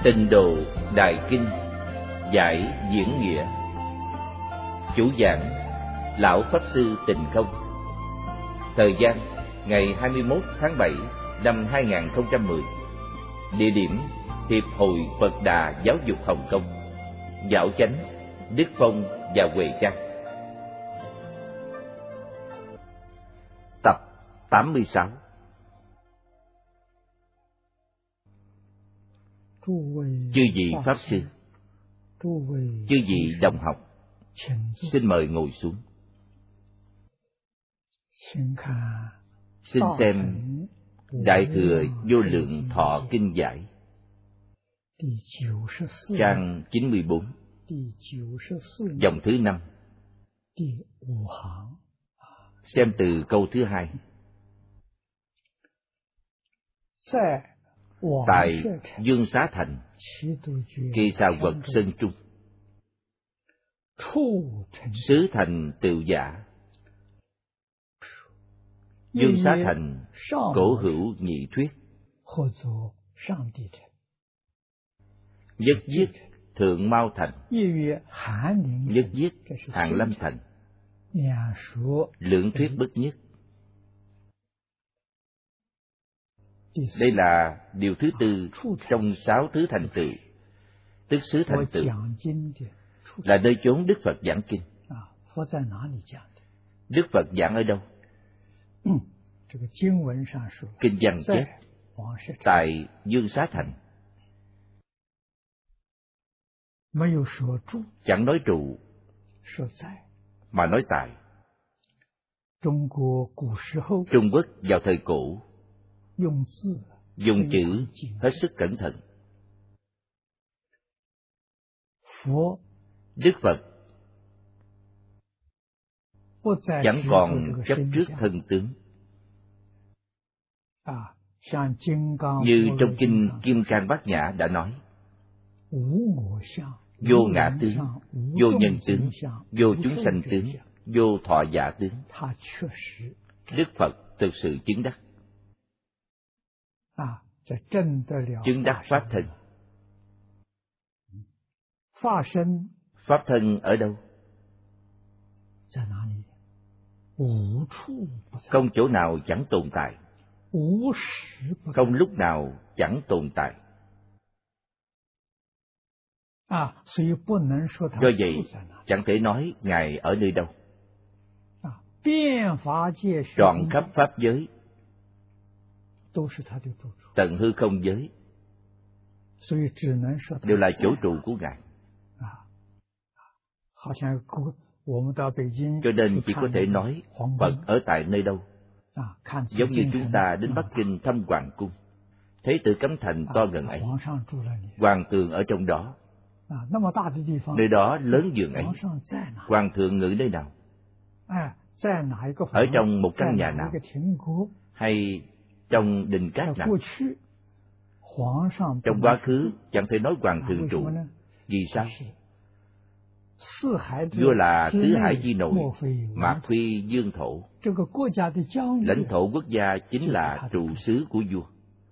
Tịnh Độ Đại Kinh giải diễn nghĩa. Chủ giảng Lão Pháp Sư Tịnh Không. Thời gian ngày 21 tháng 7 năm 2010. Địa điểm Hiệp hội Phật Đà Giáo dục Hồng Kông. Giảo Chánh, Đức Phong và Huệ Trang. Tập 86. Chư vị Pháp Sư, chư vị đồng học, xin mời ngồi xuống. Xin xem Đại Thừa Vô Lượng Thọ Kinh Giải, trang 94, dòng thứ 5. Xem từ câu thứ 2. Tại Dương Xá Thành, Kỳ Xà Quật Sơn Trung, xứ thành Tựu Giả. Dương Xá Thành cổ hữu nhị thuyết, nhất viết Thượng Mao Thành, nhất viết Hàn Lâm Thành, lưỡng thuyết bất nhất. Đây là điều thứ tư trong 6 thứ thành tựu, tức xứ thành tựu, là nơi chốn Đức Phật giảng kinh. Đức Phật giảng ở đâu? Kinh văn chép tại Dương Xá Thành, chẳng nói trụ mà nói tại. Trung Quốc vào thời cổ dùng chữ hết sức cẩn thận. Đức Phật chẳng còn chấp trước thân tướng, như trong kinh Kim Cang Bát Nhã đã nói: vô ngã tướng, vô nhân tướng, vô chúng sanh tướng, vô thọ giả tướng. Đức Phật thực sự chứng đắc, chứng đắc pháp thân. Pháp thân ở đâu? Không chỗ nào chẳng tồn tại, không lúc nào chẳng tồn tại. Do vậy, chẳng thể nói Ngài ở nơi đâu. Trọn khắp pháp giới, tận hư không giới, đều là chỗ trụ của Ngài. Cho nên chỉ có thể nói Phật ở tại nơi đâu. Giống như chúng ta đến Bắc Kinh thăm Hoàng cung, thấy Tự Cấm Thành to gần ấy, Hoàng thượng ở trong đó. Nơi đó lớn giường ấy, Hoàng thượng ngự nơi nào? Ở trong một căn nhà nào, hay trong đình cát nào? Trong quá khứ chẳng thể nói Hoàng thượng trụ. Vì sao? Vua là tứ hải chi nội, mạc phi dương thổ. Lãnh thổ quốc gia chính là trụ xứ của vua.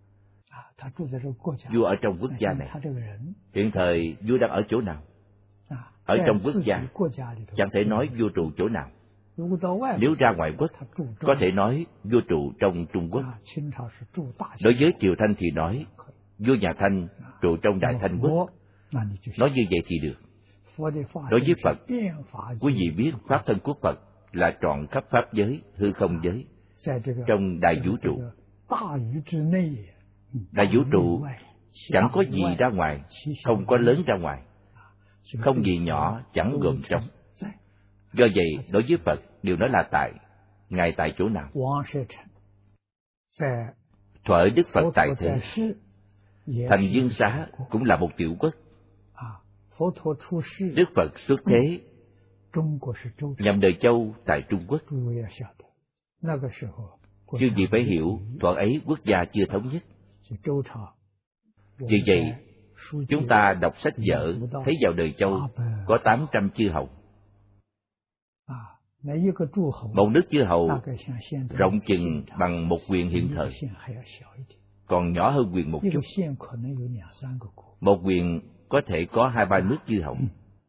Vua ở trong quốc gia này. Hiện thời vua đang ở chỗ nào? Ở trong quốc gia, chẳng thể nói vua trụ chỗ nào. Nếu ra ngoại quốc, có thể nói vua trụ trong Trung Quốc. Đối với Triều Thanh thì nói vua nhà Thanh trụ trong Đại Thanh Quốc. Nói như vậy thì được. Đối với Phật, quý vị biết pháp thân của Phật là trọn khắp pháp giới, hư không giới, trong đại vũ trụ. Đại vũ trụ chẳng có gì ra ngoài, không có lớn ra ngoài, không gì nhỏ chẳng gồm trong. Do vậy, đối với Phật đều nói là tại. Ngài tại chỗ nào? Thuở Đức Phật tại thế, thành Dương Xá cũng là một tiểu quốc. Đức Phật xuất thế nhằm đời châu tại Trung Quốc. Chứ gì phải hiểu, thuở ấy quốc gia chưa thống nhất. Vì vậy, chúng ta đọc sách vở thấy vào đời châu có 800 chư hầu. Một nước chư hầu rộng chừng bằng một huyện hiện thời, còn nhỏ hơn huyện một chút. Một huyện có thể có 2-3 nước dư hậu.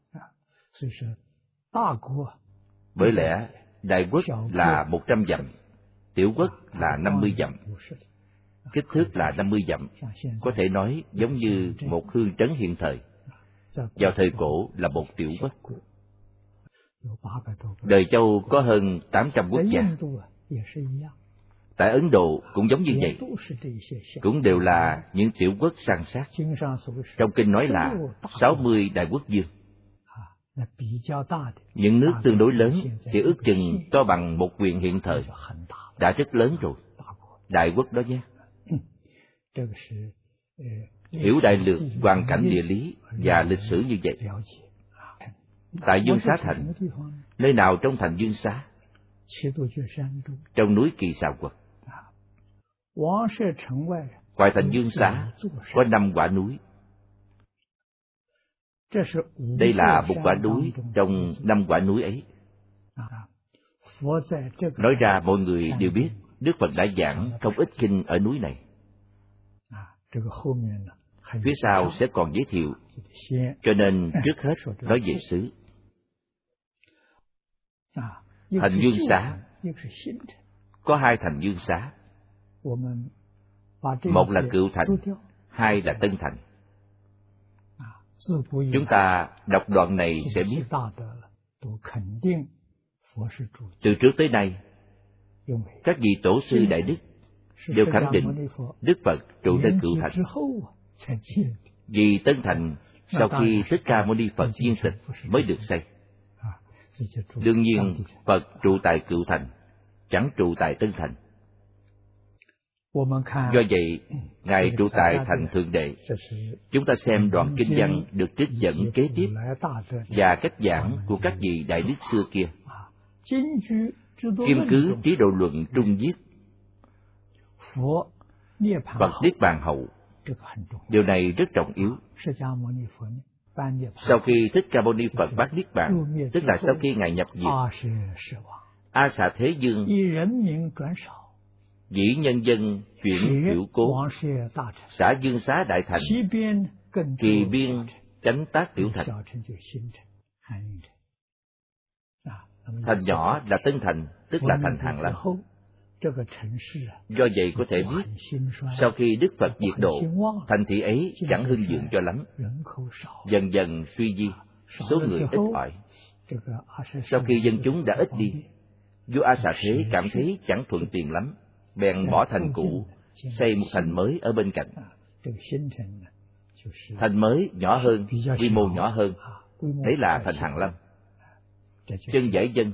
Bởi lẽ đại quốc là 100 dặm, tiểu quốc là 50 dặm. Kích thước là 50 dặm, có thể nói giống như một hương trấn hiện thời. Vào thời cổ là một tiểu quốc. Đời Châu có hơn 800 quốc gia. Tại Ấn Độ cũng giống như vậy, cũng đều là những tiểu quốc san sát. Trong kinh nói là 60 đại quốc vương. Những nước tương đối lớn thì ước chừng to bằng một huyện hiện thời, đã rất lớn rồi. Đại quốc đó nhé. Hiểu đại lược hoàn cảnh địa lý và lịch sử như vậy. Tại Dương Xá Thành, nơi nào trong thành Dương Xá? Trong núi Kỳ Xà Quật. Ngoài thành Dương Xá có 5 quả núi. Đây là một quả núi trong 5 quả núi ấy. Nói ra mọi người đều biết Đức Phật đã giảng không ít kinh ở núi này. Phía sau sẽ còn giới thiệu, cho nên trước hết nói về xứ. Thành Dương Xá có 2 thành Dương Xá. Một là Cựu Thành, 2 là Tân Thành. Chúng ta đọc đoạn này sẽ biết, từ trước tới nay, các vị tổ sư đại đức đều khẳng định Đức Phật trụ nơi Cựu Thành. Vì Tân Thành sau khi Thích Ca Mâu Ni Phật viên tịch mới được xây. Đương nhiên Phật trụ tại Cựu Thành, chẳng trụ tại Tân Thành. Do vậy, Ngài trụ tại thành Thượng Đệ. Chúng ta xem đoạn kinh văn được trích dẫn kế tiếp và cách giảng của các vị đại đức xưa kia. Kim Cứ Trí Độ Luận trung viết, Phật Niết Bàn hậu. Điều này rất trọng yếu. Sau khi Thích Ca Mâu Ni Phật bát Niết Bàn, tức là sau khi Ngài nhập diệt, A Xà Thế Dương dĩ nhân dân chuyển hiệu cố, xã Dương Xá đại thành, kỳ biên chánh tác tiểu thành. Thành nhỏ là Tân Thành, tức là thành Hàn Lâm. Do vậy có thể biết, sau khi Đức Phật diệt độ, thành thị ấy chẳng hưng vượng cho lắm, dần dần suy di, số người ít ỏi. Sau khi dân chúng đã ít đi, vua A Xà Thế cảm thấy chẳng thuận tiện lắm, bèn bỏ thành cũ, xây một thành mới ở bên cạnh. Thành mới nhỏ hơn, quy mô nhỏ hơn, đấy là thành Hàn Lâm. Chân giải dân,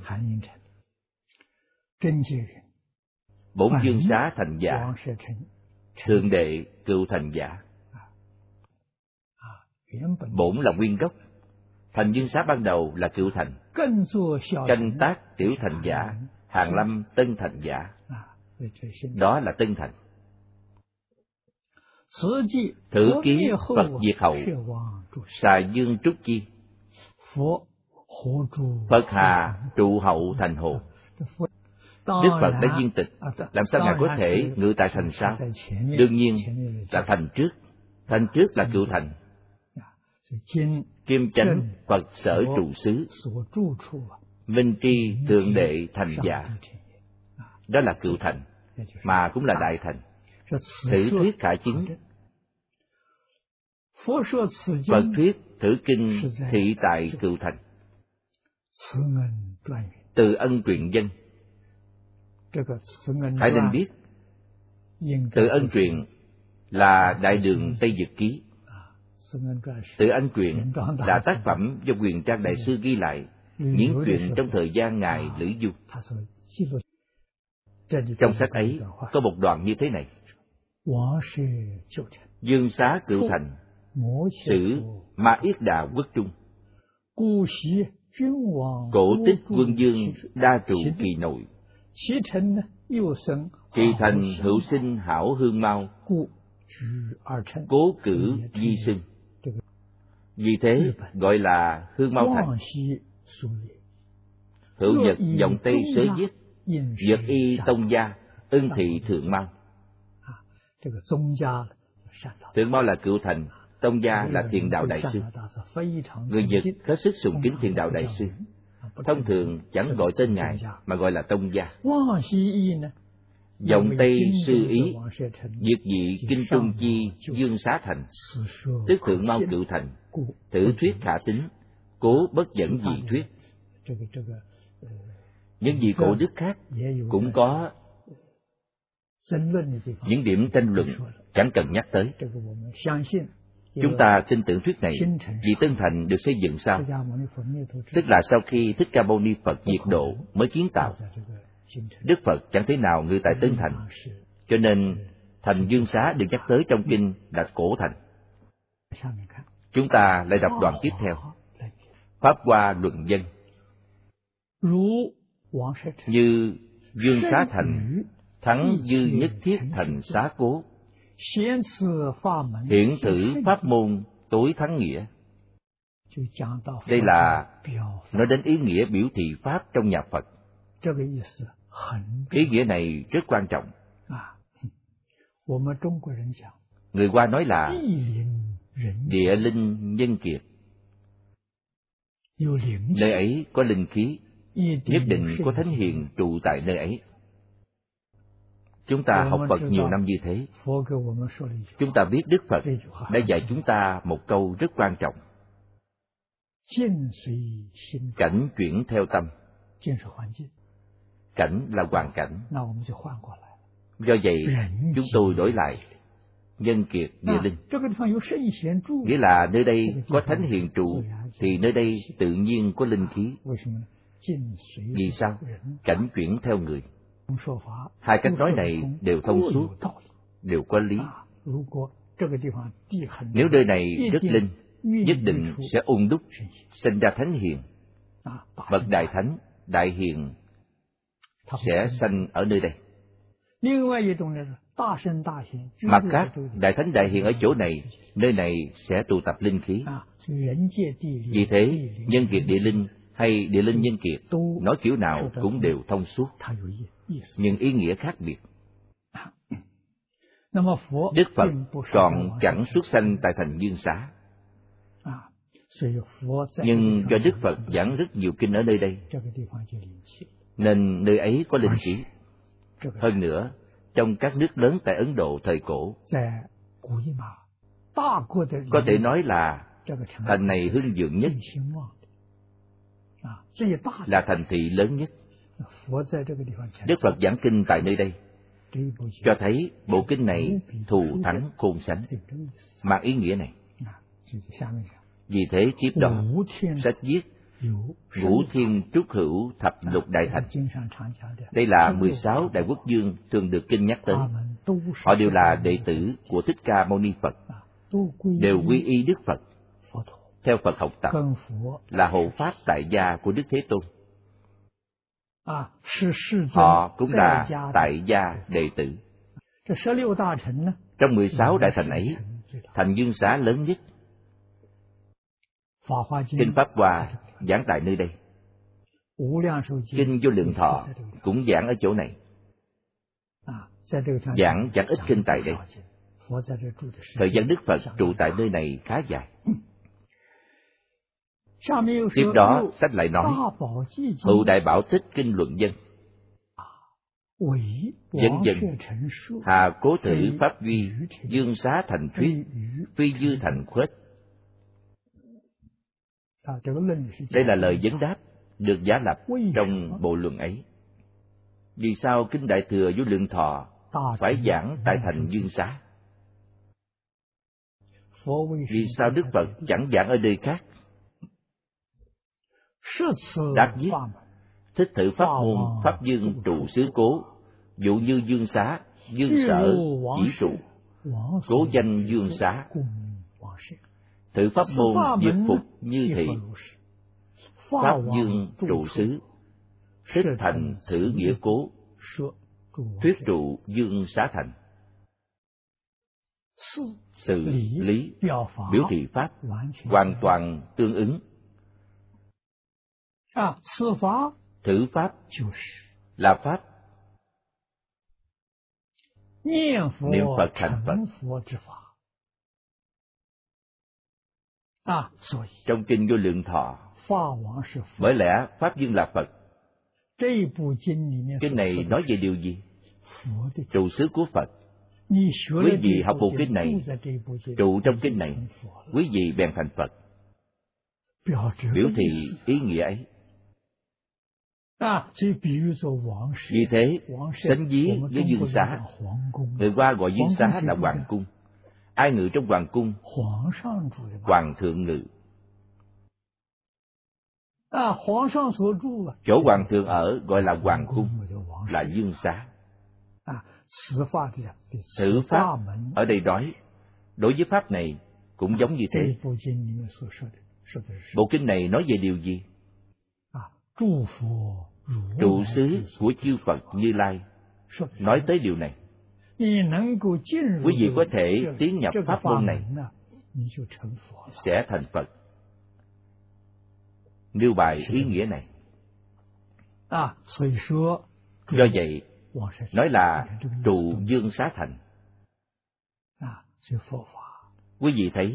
Bổn Dương Xá thành giả, Thượng Đệ Cựu thành giả. Bổn là nguyên gốc, thành Dương Xá ban đầu là Cựu thành, canh tác tiểu thành giả, Hàn Lâm Tân thành giả. Đó là Tân Thành. Thử ký Phật diệt hậu, xà dương trúc chi. Phật hà trụ hậu thành hồ. Đức Phật đã viên tịch, làm sao Ngài có thể ngự tại thành sao? Đương nhiên là thành trước. Thành trước là Cựu thành. Kim chánh Phật sở trụ xứ, minh tri Thượng Đệ thành giả. Đó là Cựu thành, mà cũng là đại thành. Thử thuyết khả chứng. Phật thuyết thử kinh thị tại Cựu thành. Từ ân truyền dân. Hãy nên biết, Từ ân truyền là Đại Đường Tây Dực Ký. Từ ân truyền là tác phẩm do Huyền Trang Đại Sư ghi lại những chuyện trong thời gian Ngài Lữ Du. Trong sách ấy có một đoạn như thế này: Dương Xá Cựu thành, sử Ma Yết Đà quốc trung. Cổ tích quân dương đa trụ kỳ nội. Kỳ thành hữu sinh hảo hương mau, cố cử di sinh. Vì thế gọi là hương mau thành. Hữu Nhật dòng Tây sớ viết, Nhật y tông gia, ưng thị thượng mau. Thượng mau là Cựu thành, Tông gia là Thiền Đạo Đại Sư. Người Nhật hết sức sùng kính Thiền Đạo Đại Sư. Thông thường chẳng gọi tên Ngài mà gọi là Tông gia. Dòng Tây Sư Ý, diệt dị Kinh Trung Chi Dương Xá Thành, tức Thượng Mao Cựu Thành, thử thuyết khả tín, cố bất dẫn dị thuyết. Những vị cổ đức khác cũng có những điểm tranh luận chẳng cần nhắc tới. Chúng ta tin tưởng thuyết này vì Tân Thành được xây dựng sau, tức là sau khi Thích Ca Mâu Ni Phật diệt độ mới kiến tạo. Đức Phật chẳng thế nào ngự tại Tân Thành, cho nên thành Dương Xá được nhắc tới trong kinh là cổ thành. Chúng ta lại đọc đoạn tiếp theo: Pháp Hoa Luận Dân. Như Dương Xá Thành thắng dư nhất thiết thành xá cố, hiển thử pháp môn tối thắng nghĩa. Đây là nói đến ý nghĩa biểu thị pháp trong nhà Phật. Ý nghĩa này rất quan trọng. Người Hoa nói là địa linh nhân kiệt. Nơi ấy có linh khí, nhất định có thánh hiền trụ tại nơi ấy. Chúng ta học Phật nhiều năm như thế, chúng ta biết Đức Phật đã dạy chúng ta một câu rất quan trọng: cảnh chuyển theo tâm. Cảnh là hoàn cảnh. Do vậy, chúng tôi đổi lại nhân kiệt địa linh. Nghĩa là nơi đây có thánh hiền trụ, thì nơi đây tự nhiên có linh khí. Vì sao? Cảnh chuyển theo người. Hai cách nói này đều thông suốt, đều có lý. Nếu nơi này rất linh, nhất định sẽ ung đúc, sinh ra thánh hiền. Bậc đại thánh, đại hiền sẽ sanh ở nơi đây. Mặt khác, đại thánh đại hiền ở chỗ này, nơi này sẽ tụ tập linh khí. Vì thế, nhân kiệt địa linh hay địa linh nhân kiệt, nói kiểu nào cũng đều thông suốt, nhưng ý nghĩa khác biệt. Đức Phật còn chẳng xuất sanh tại thành Dương Xá, nhưng do Đức Phật giảng rất nhiều kinh ở nơi đây, nên nơi ấy có linh khí. Hơn nữa, trong các nước lớn tại Ấn Độ thời cổ, có thể nói là thành này hưng vượng nhất, là thành thị lớn nhất. Đức Phật giảng kinh tại nơi đây, cho thấy bộ kinh này thù thắng khôn sánh, mang ý nghĩa này. Vì thế tiếp đó, sách viết Ngũ Thiên Trúc Hữu Thập Lục Đại Thành. Đây là 16 Đại Quốc Dương thường được kinh nhắc tới. Họ đều là đệ tử của Thích Ca Mâu Ni Phật, đều quy y Đức Phật, theo Phật học tập, là hộ pháp tại gia của Đức Thế Tôn. Họ cũng là tại gia đệ tử. Trong 16 đại thành ấy, thành Dương Xá lớn nhất. Kinh Pháp Hoa giảng tại nơi đây. Kinh Vô Lượng Thọ cũng giảng ở chỗ này. Giảng chẳng ít kinh tại đây. Thời gian Đức Phật trụ tại nơi này khá dài. Tiếp đó, sách lại nói Hữu Đại Bảo Tích Kinh Luận Dân. Dẫn dân hà cố thử pháp duy, Dương Xá thành thuyết, phi dư thành khuếch. Đây là lời vấn đáp được giả lập trong bộ luận ấy. Vì sao Kinh Đại Thừa Vô Lượng Thọ phải giảng tại thành Dương Xá? Vì sao Đức Phật chẳng giảng ở nơi khác? Đáp viết thích thử pháp môn pháp dương trụ xứ cố, dụ như Dương Xá, Dương Sở chỉ trụ, cố danh Dương Xá. Thử pháp môn diệt phục như thị, pháp dương trụ xứ, thích thành thử nghĩa cố, thuyết trụ Dương Xá thành. Sự lý biểu thị pháp hoàn toàn tương ứng. Thử pháp là pháp niệm Phật thành Phật. Trong Kinh Vô Lượng Thọ, bởi lẽ Pháp Dương là Phật. Kinh này nói về điều gì? Trụ xứ của Phật. Quý vị học bộ kinh này, trụ trong kinh này, quý vị bèn thành Phật. Biểu thị ý nghĩa ấy. Vì thế, sánh ví với Dương Xá. Người Hoa gọi Dương Xá là Hoàng cung. Ai ngự trong Hoàng cung? Hoàng thượng ngự. Chỗ Hoàng thượng ở gọi là Hoàng cung, là Dương Xá. Thử Pháp ở đây nói, đối với Pháp này cũng giống như thế. Bộ kinh này nói về điều gì? Trụ xứ của chư Phật Như Lai nói tới điều này. Quý vị có thể tiến nhập pháp môn này, sẽ thành Phật. Nêu bài ý nghĩa này. Do vậy, nói là trụ Dương Xá thành. Quý vị thấy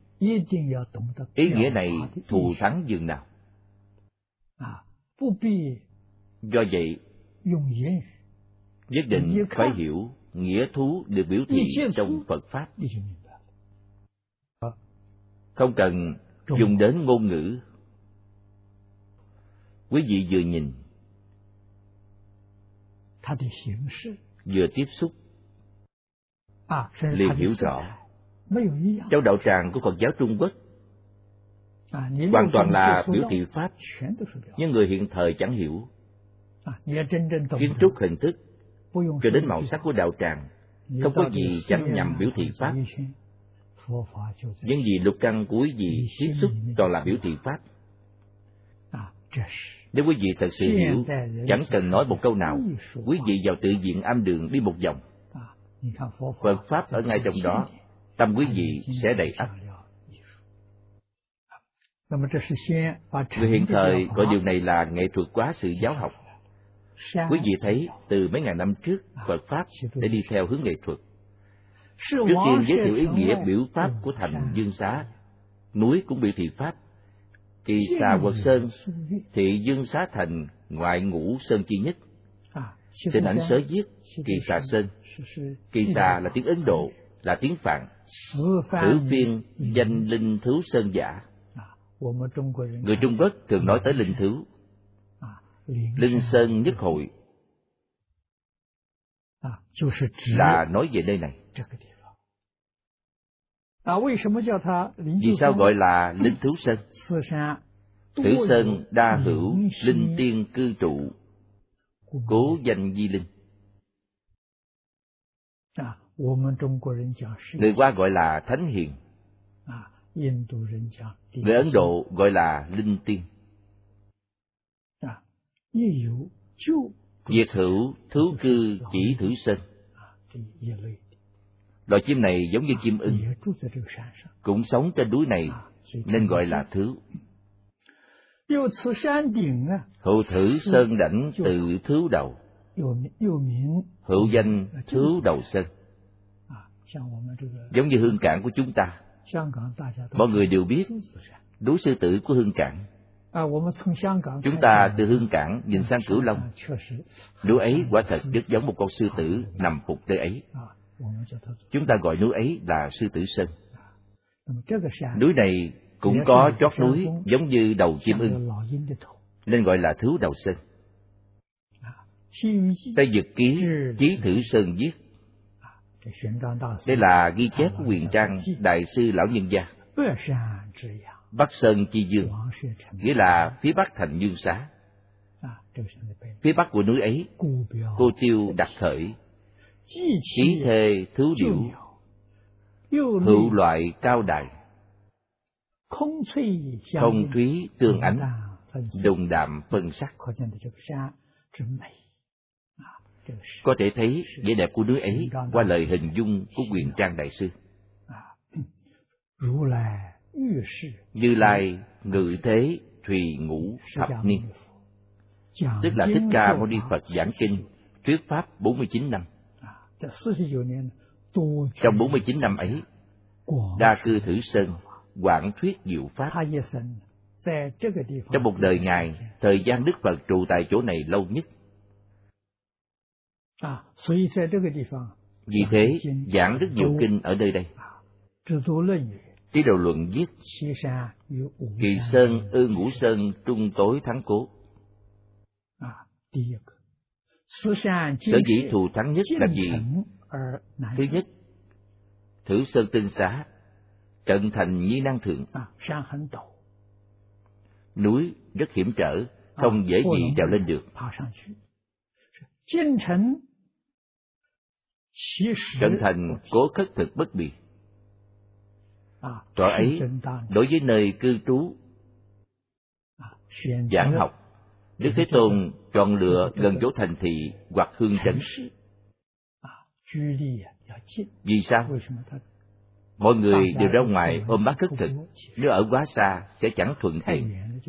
ý nghĩa này thù thắng dường nào. Do vậy, nhất định phải hiểu nghĩa thú được biểu thị trong Phật Pháp. Không cần dùng đến ngôn ngữ. Quý vị vừa nhìn, vừa tiếp xúc, liền hiểu rõ. Trong đạo tràng của Phật giáo Trung Quốc, hoàn toàn là biểu thị Pháp, nhưng người hiện thời chẳng hiểu. Kiến trúc hình thức, cho đến màu sắc của đạo tràng, không có gì chẳng nhằm biểu thị Pháp. Những gì lục căn của quý vị tiếp xúc toàn là biểu thị Pháp. Nếu quý vị thật sự hiểu, chẳng cần nói một câu nào, quý vị vào tự viện Am Đường đi một vòng, Phật Pháp ở ngay trong đó, tâm quý vị sẽ đầy ắp. Người hiện thời gọi điều này là nghệ thuật hóa sự giáo học. Quý vị thấy từ mấy ngàn năm trước, Phật Pháp để đi theo hướng nghệ thuật. Trước tiên giới thiệu ý nghĩa biểu Pháp của thành Dương Xá. Núi cũng biểu thị Pháp. Kỳ Xà Quật Sơn, thị Dương Xá thành ngoại ngũ sơn chi nhất. Hình ảnh sớ viết Kỳ Xà Sơn. Kỳ Xà là tiếng Ấn Độ, là tiếng Phạn. Thử phiên danh linh thú sơn giả. Người Trung Quốc thường nói tới linh thú. Linh Sơn Nhất Hội là nói về nơi này. Vì sao gọi là linh thú sơn? Thử sơn đa hữu, linh tiên cư trụ, cố danh di linh. Người Hoa gọi là thánh hiền, người Ấn Độ gọi là linh tiên. Diệt hữu thú cư chỉ Thử sơn. Loài chim này giống như chim ưng, cũng sống trên núi này nên gọi là thú. Hữu Thử sơn đảnh tự thú đầu, hữu danh thú đầu sơn. Giống như Hương Cảng của chúng ta, mọi người đều biết núi Sư Tử của Hương Cảng. Chúng ta từ Hương Cảng nhìn sang Cửu Long, núi ấy quả thật rất giống một con sư tử nằm phục nơi ấy. Chúng ta gọi núi ấy là Sư Tử Sơn. Núi này cũng có chót núi giống như đầu chim ưng, nên gọi là thú đầu sơn. Tây Dực Ký Chí Thử Sơn viết, đây là ghi chép của Huyền Trang Đại sư Lão Nhân Gia. Bắc Sơn Chi Dương, nghĩa là phía bắc thành Dương Xá. Phía bắc của núi ấy, cô tiêu đặt khởi, khí thê thú điểu, hữu loại cao đài, không thúy tương ánh, đồng đạm phân sắc. Có thể thấy vẻ đẹp của núi ấy qua lời hình dung của Huyền Trang Đại sư. Như Lai ngự thế thùy ngũ thập niên, tức là Thích Ca Mâu Ni Phật giảng kinh thuyết pháp 49 năm. Trong 49 năm ấy, đa cư Thử sơn, quảng thuyết diệu pháp. Trong một đời Ngài, thời gian Đức Phật trụ tại chỗ này lâu nhất. Vì thế, giảng rất nhiều kinh ở nơi đây. Trí Độ Luận viết: Kỳ sơn ư ngũ sơn, trung tối thắng cố. Sở dĩ thù thắng nhất là gì? Thứ nhất, thử sơn tinh xá, cận thành nhi năng thượng. Núi rất hiểm trở, không dễ gì trèo lên được. Cận thành cố khất thực bất bì. Chỗ ấy, đối với nơi cư trú, giảng học, Đức Thế Tôn chọn lựa gần chỗ thành thị hoặc hương trấn. Vì sao? Mọi người đều ra ngoài ôm bát khất thực, nếu ở quá xa sẽ chẳng thuận tiện.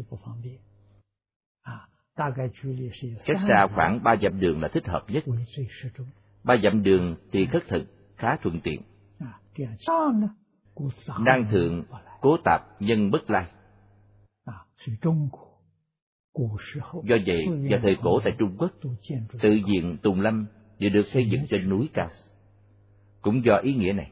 Cách xa khoảng 3 dặm đường là thích hợp nhất. 3 dặm đường thì khất thực khá thuận tiện. Năng thượng cố tạp nhân bất lai. Do vậy, vào thời cổ tại Trung Quốc, tự viện tùng lâm đều được xây dựng trên núi cao. Cũng do ý nghĩa này,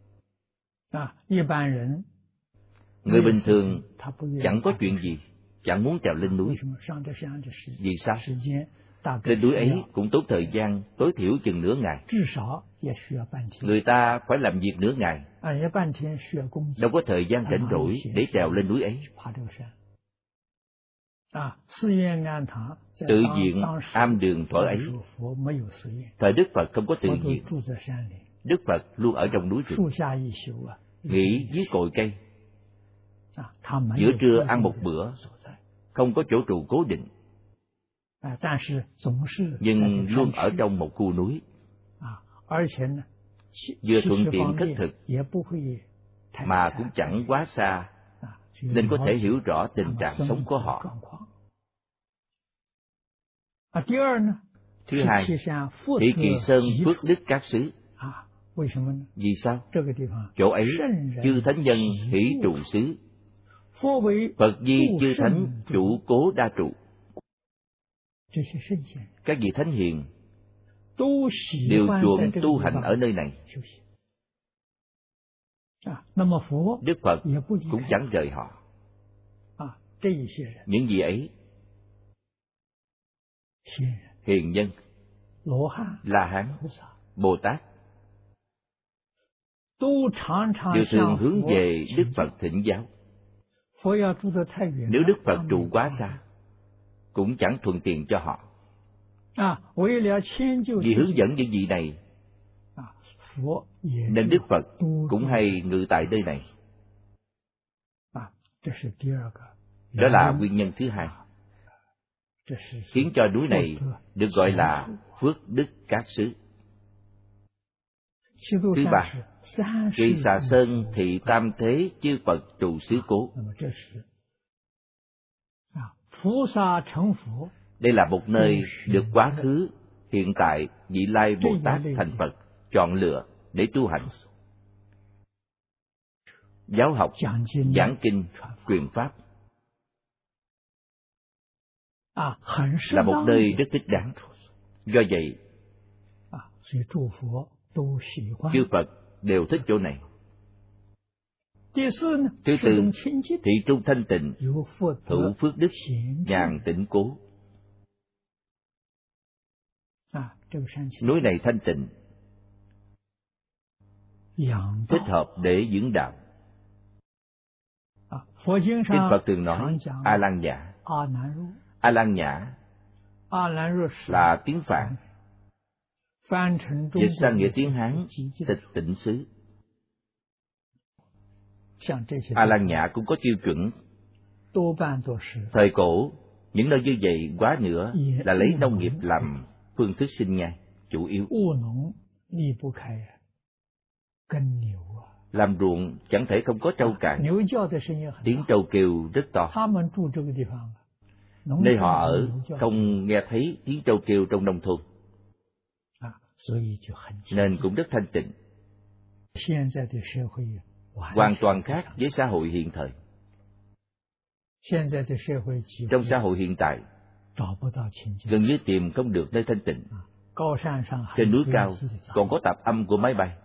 người bình thường chẳng có chuyện gì, chẳng muốn trèo lên núi. Vì sao? Lên núi ấy cũng tốn thời gian tối thiểu chừng nửa ngày. Người ta phải làm việc nửa ngày, đâu có thời gian rảnh rỗi để trèo lên núi ấy. Tự viện am đường thuở ấy, thời Đức Phật không có tự viện. Đức Phật luôn ở trong núi rừng, nghỉ dưới cội cây. Giữa trưa ăn một bữa, không có chỗ trụ cố định, nhưng luôn ở trong một khu núi. Vừa thuận tiện khất thực, mà cũng chẳng quá xa, nên có thể hiểu rõ tình trạng sống của họ. Thứ hai, Thị Kỳ Sơn phước đức các xứ. Vì sao? Chỗ ấy chư thánh nhân hỷ trụ xứ, Phật di chư thánh chủ cố đa trụ. Các vị thánh hiền đều chuộng tu hành ở nơi này. Đức Phật cũng chẳng rời họ. Những vị ấy, hiền nhân, La Hán, Bồ Tát, đều thường hướng về Đức Phật thỉnh giáo. Nếu Đức Phật trụ quá xa, cũng chẳng thuận tiện cho họ. Vì hướng dẫn những vị này, nên Đức Phật cũng hay ngự tại nơi này. Đó là nguyên nhân thứ hai, khiến cho núi này được gọi là phước đức các xứ. Thứ ba, Kỳ Xà Sơn thị tam thế chư Phật trụ xứ cố. Đây là một nơi được quá khứ, hiện tại vị lai Bồ Tát thành Phật chọn lựa để tu hành, giáo học, giảng kinh, truyền pháp. Là một nơi rất thích đáng. Do vậy, chư Phật đều thích chỗ này. Thứ tư, thị trung thanh tịnh, hữu phước đức, nhàn tĩnh cố. Núi này thanh tịnh, thích hợp để dưỡng đạo. Kinh Phật thường nói A Lan Nhã. A Lan Nhã là tiếng Phạn, dịch sang nghĩa tiếng Hán tịch tịnh xứ. A Lan Nhã cũng có tiêu chuẩn. Thời cổ, những nơi như vậy quá nữa là lấy nông nghiệp làm phương thức sinh nhai chủ yếu. Làm ruộng chẳng thể không có trâu cày. Tiếng trâu kêu rất to. Nơi họ ở không nghe thấy tiếng trâu kêu trong nông thôn, nên cũng rất thanh tịnh. hoàn toàn khác với xã hội hiện thời. Trong xã hội hiện tại, gần như tìm không được nơi thanh tịnh. Trên núi cao còn có tạp âm của máy bay.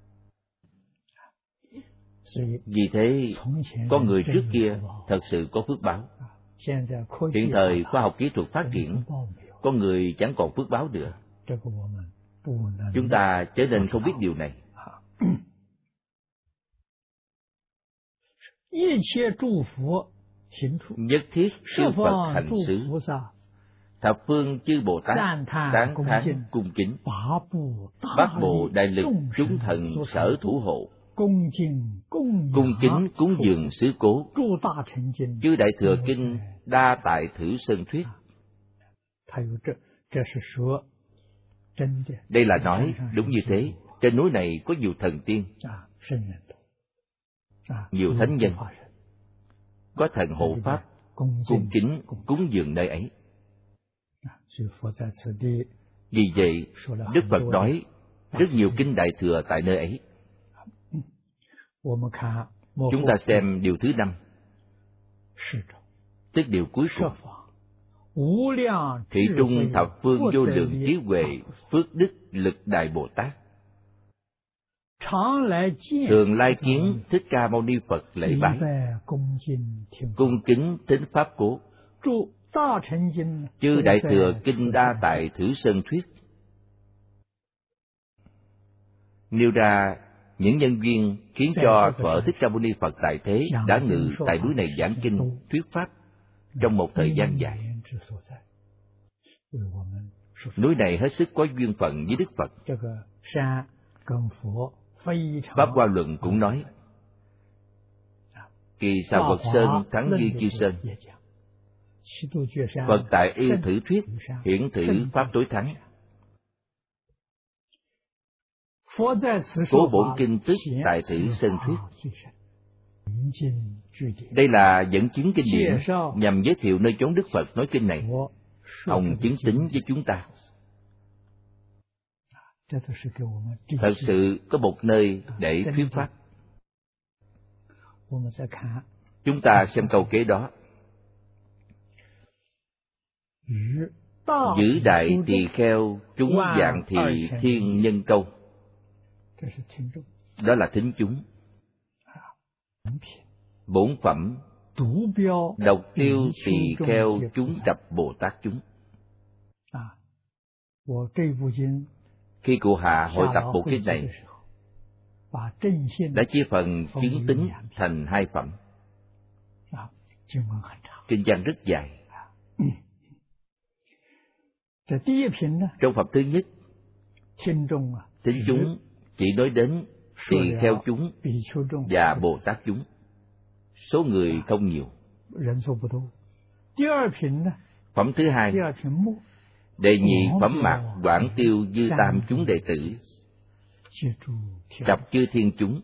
Vì thế, con người trước kia thật sự có phước báo. Hiện thời khoa học kỹ thuật phát triển, con người chẳng còn phước báo nữa. Chúng ta trở nên không biết điều này. Nhất thiết chư Phật hành xứ, thập phương chư Bồ Tát tán thán cung kính, bát bộ đại lực chúng thần sở thủ hộ, cung kính cúng dường xứ cố, chư Đại Thừa Kinh đa tại thử sơn thuyết. Đây là nói đúng như thế. Trên núi này có nhiều thần tiên, nhiều thánh nhân, có thần hộ pháp cung kính cúng dường nơi ấy. Vì vậy, Đức Phật nói rất nhiều kinh Đại Thừa tại nơi ấy. Chúng ta xem điều thứ 5, tức điều cuối cùng. Thị trung thập phương vô lượng trí huệ phước đức lực Đại Bồ Tát, thường lai kiến Thích Ca Mâu Ni Phật lễ bái, cung kính thính pháp cố, chư Đại Thừa Kinh đa tại thử sơn thuyết. Nêu ra những nhân duyên khiến cho Phật Thích Ca Mâu Ni Phật tại thế đã ngự tại núi này giảng kinh thuyết pháp trong một thời gian dài. Núi này hết sức có duyên phận với Đức Phật. Pháp Hoa Luận cũng nói, kỳ xà Phật Sơn thắng Dư Chiêu Sơn. Phật tại yêu thử thuyết, hiển thử pháp tối thắng. Cố bổn kinh tức tại thử sơn thuyết. Đây là dẫn chứng kinh điển nhằm giới thiệu nơi chốn Đức Phật nói kinh này. Ông chứng tín với chúng ta. Thật sự có một nơi để thuyết pháp. Chúng ta xem câu kế đó. Giữ đại tỳ kheo chúng dạng thị thiên nhân câu. Đó là thính chúng. Bổn phẩm độc tiêu tỳ kheo chúng tập Bồ Tát chúng. Khi cụ Hạ hội tập bộ kinh này, đã chia phần chứng tín thành 2 phẩm. Kinh văn rất dài. Trong phẩm thứ nhất, thính chúng chỉ nói đến tỳ kheo chúng và Bồ Tát chúng. Số người không nhiều. Phẩm thứ 2, đệ nhị phẩm mạc Quảng Tiêu Dư Tam chúng đệ tử, cặp chư thiên chúng.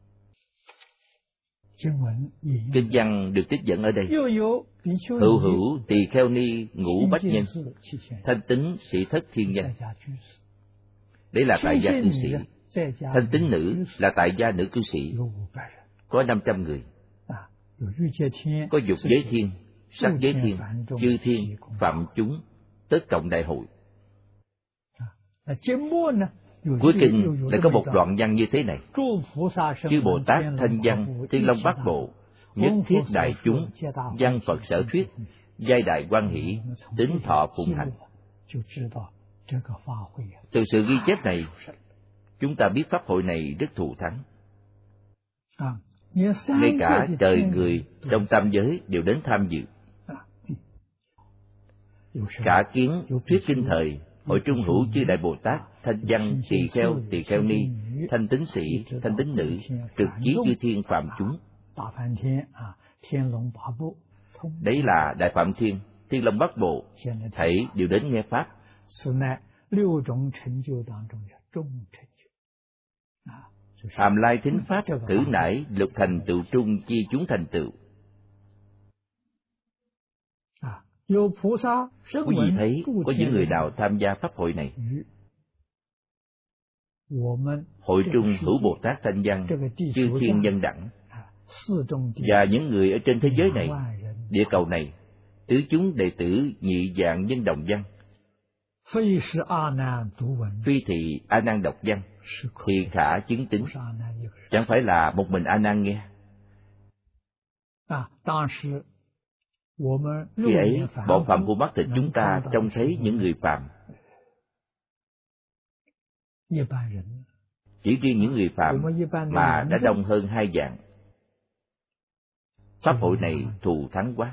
Kinh văn được trích dẫn ở đây. Hữu hữu tỳ kheo ni ngũ bách nhân, thanh tín sĩ thất thiên nhân. Đấy là tại gia cư sĩ. Thanh tín nữ là tại gia nữ cư sĩ, có 500 người. Có dục giới thiên, sắc giới thiên, chư thiên, phạm chúng, tất cộng đại hội. Cuối kinh lại có một đoạn văn như thế này. Chư Bồ Tát thanh văn Thiên Long Bát Bộ, nhất thiết đại chúng, văn Phật sở thuyết, giai đại quan hỷ, tính thọ phụng hành. Từ sự ghi chép này, chúng ta biết pháp hội này rất thù thắng. Ngay cả trời người trong tam giới đều đến tham dự. Cả kiến thuyết kinh thời, hội trung hữu chư Đại Bồ Tát, thanh văn, tỳ kheo ni, thanh tín sĩ, thanh tín nữ, trực chí chư thiên phạm chúng. Đấy là Đại Phạm Thiên, Thiên Long Bát Bộ, thảy đều đến nghe pháp. Hàm lai thính pháp thử nải lục thành tựu trung chi chúng thành tựu. Quý vị thấy có những người nào tham gia pháp hội này? hội trung hữu Bồ Tát Thanh Văn, chư thiên nhân đẳng, và những người ở trên thế giới này, địa cầu này, tứ chúng đệ tử nhị dạng nhân đồng văn, phi thị A Nan đọc văn, thì khả chứng tín. Chẳng phải là một mình A Nan nghe. Khi ấy, bộ phận của mắt thịt chúng ta trông thấy những người phàm. Chỉ riêng những người phàm mà đã đông hơn 2 vạn. Pháp hội này thù thắng quá.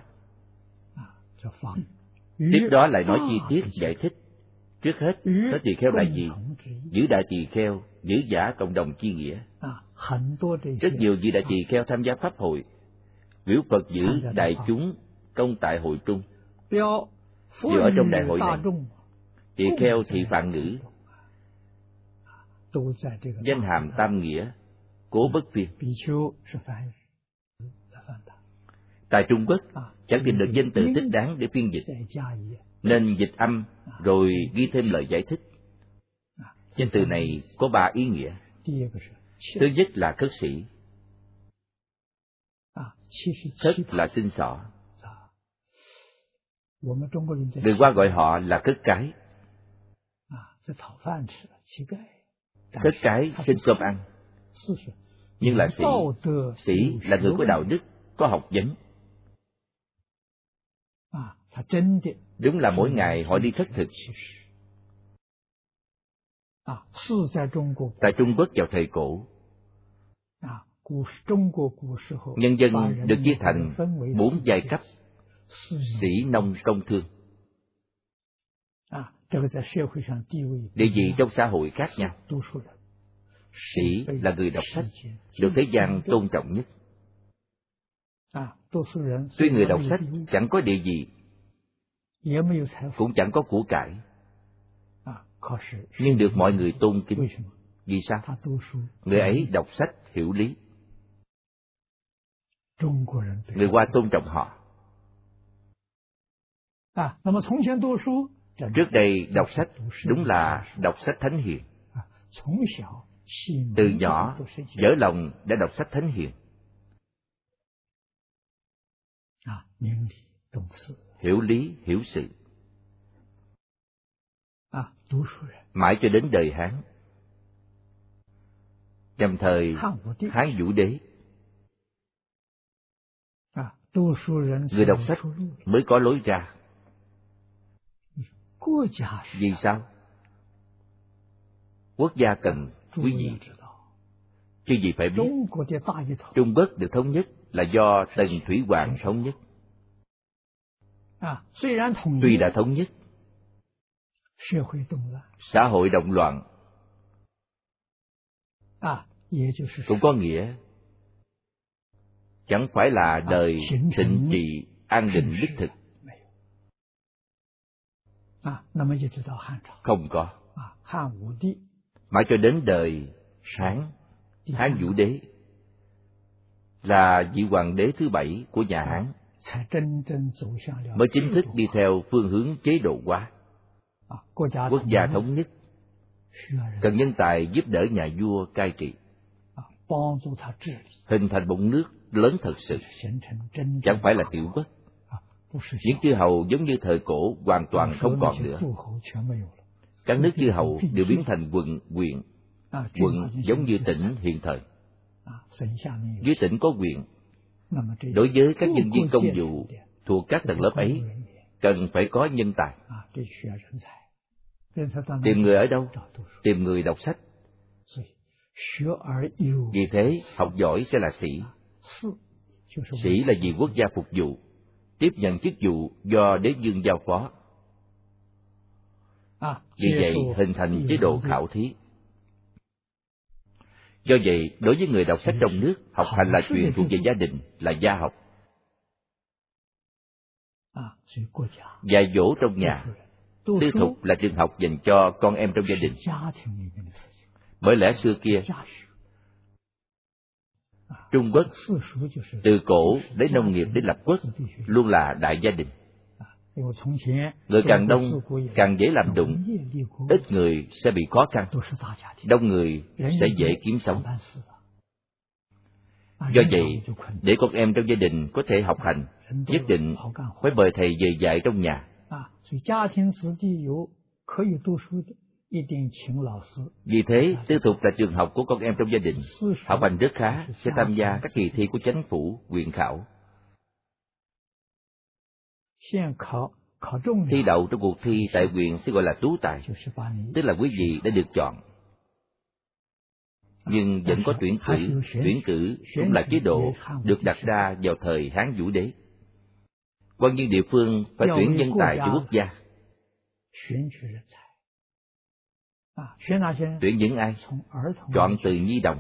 Tiếp đó lại nói chi tiết giải thích. Trước hết, thế tỳ kheo là gì? Giữ đại tỳ kheo, giữ giả cộng đồng chi nghĩa. Rất nhiều vị đại tỳ kheo tham gia pháp hội, biểu Phật giữ đại chúng công tại hội trung. Vừa ở trong đại hội này, tỳ kheo thị phạn ngữ, danh hàm tam nghĩa, cố bất phiên. Tại Trung Quốc, chẳng tìm được danh từ thích đáng để phiên dịch, nên dịch âm rồi ghi thêm lời giải thích. Danh từ này có 3 ý nghĩa. Thứ nhất là khất sĩ. Khất là xin xỏ. Người Hoa gọi họ là khất cái. Khất cái xin cơm ăn. Nhưng là sĩ. Sĩ là người có đạo đức, có học vấn. Đúng là mỗi ngày họ đi khất thực. Tại Trung Quốc vào thời cổ, nhân dân được chia thành 4 giai cấp: sĩ, nông, công, thương. Địa vị trong xã hội khác nhau. Sĩ là người đọc sách, được thế gian tôn trọng nhất. Tuy người đọc sách chẳng có địa vị, cũng chẳng có của cải, nhưng được mọi người tôn kính. Vì sao? Người ấy đọc sách hiểu lý. Người Hoa tôn trọng họ. Trước đây đọc sách đúng là đọc sách thánh hiền. Từ nhỏ dở lòng đã đọc sách thánh hiền. Hiểu lý, hiểu sự. Mãi cho đến đời Hán, nhằm thời Hán Vũ Đế, người đọc sách mới có lối ra. Vì sao? Quốc gia cần quý vị. Chứ gì phải biết, Trung Quốc được thống nhất là do Tần Thủy Hoàng thống nhất. Tuy đã thống nhất, xã hội động loạn, cũng có nghĩa chẳng phải là đời thịnh trị an định đích thực. Không có. Mãi cho đến đời Hán, Hán Vũ Đế là vị hoàng đế thứ 7 của nhà Hán, mới chính thức đi theo phương hướng chế độ hóa. Quốc gia thống nhất, cần nhân tài giúp đỡ nhà vua cai trị, hình thành một nước lớn thật sự, chẳng phải là tiểu quốc. Những chư hầu giống như thời cổ hoàn toàn không còn nữa. Các nước chư hầu đều biến thành quận, huyện. Quận giống như tỉnh hiện thời. Dưới tỉnh có huyện. Đối với các nhân viên công vụ thuộc các tầng lớp ấy, cần phải có nhân tài. Tìm người ở đâu? Tìm người đọc sách. Vì thế, học giỏi sẽ là sĩ. Sĩ là vì quốc gia phục vụ, tiếp nhận chức vụ do đế vương giao phó. Vì vậy, hình thành chế độ khảo thí. Do vậy, đối với người đọc sách trong nước, học hành là chuyện thuộc về gia đình, là gia học. Dạy dỗ trong nhà, tư thục là trường học dành cho con em trong gia đình. Bởi lẽ xưa kia, Trung Quốc từ cổ lấy nông nghiệp để lập quốc luôn là đại gia đình. Người càng đông càng dễ làm đụng, ít người sẽ bị khó khăn, đông người sẽ dễ kiếm sống. Do vậy, để con em trong gia đình có thể học hành, nhất định phải mời thầy về dạy trong nhà. Vì thế, tư thục là trường học của con em trong gia đình, học hành rất khá, sẽ tham gia các kỳ thi của chính phủ, huyện khảo. Thi đậu trong cuộc thi tại huyện sẽ gọi là tú tài, tức là quý vị đã được chọn. Nhưng vẫn có tuyển cử, tuyển cử cũng là chế độ được đặt ra vào thời Hán Vũ Đế. Quan viên địa phương phải tuyển nhân tài cho quốc gia. Tuyển những ai? Chọn từ nhi đồng.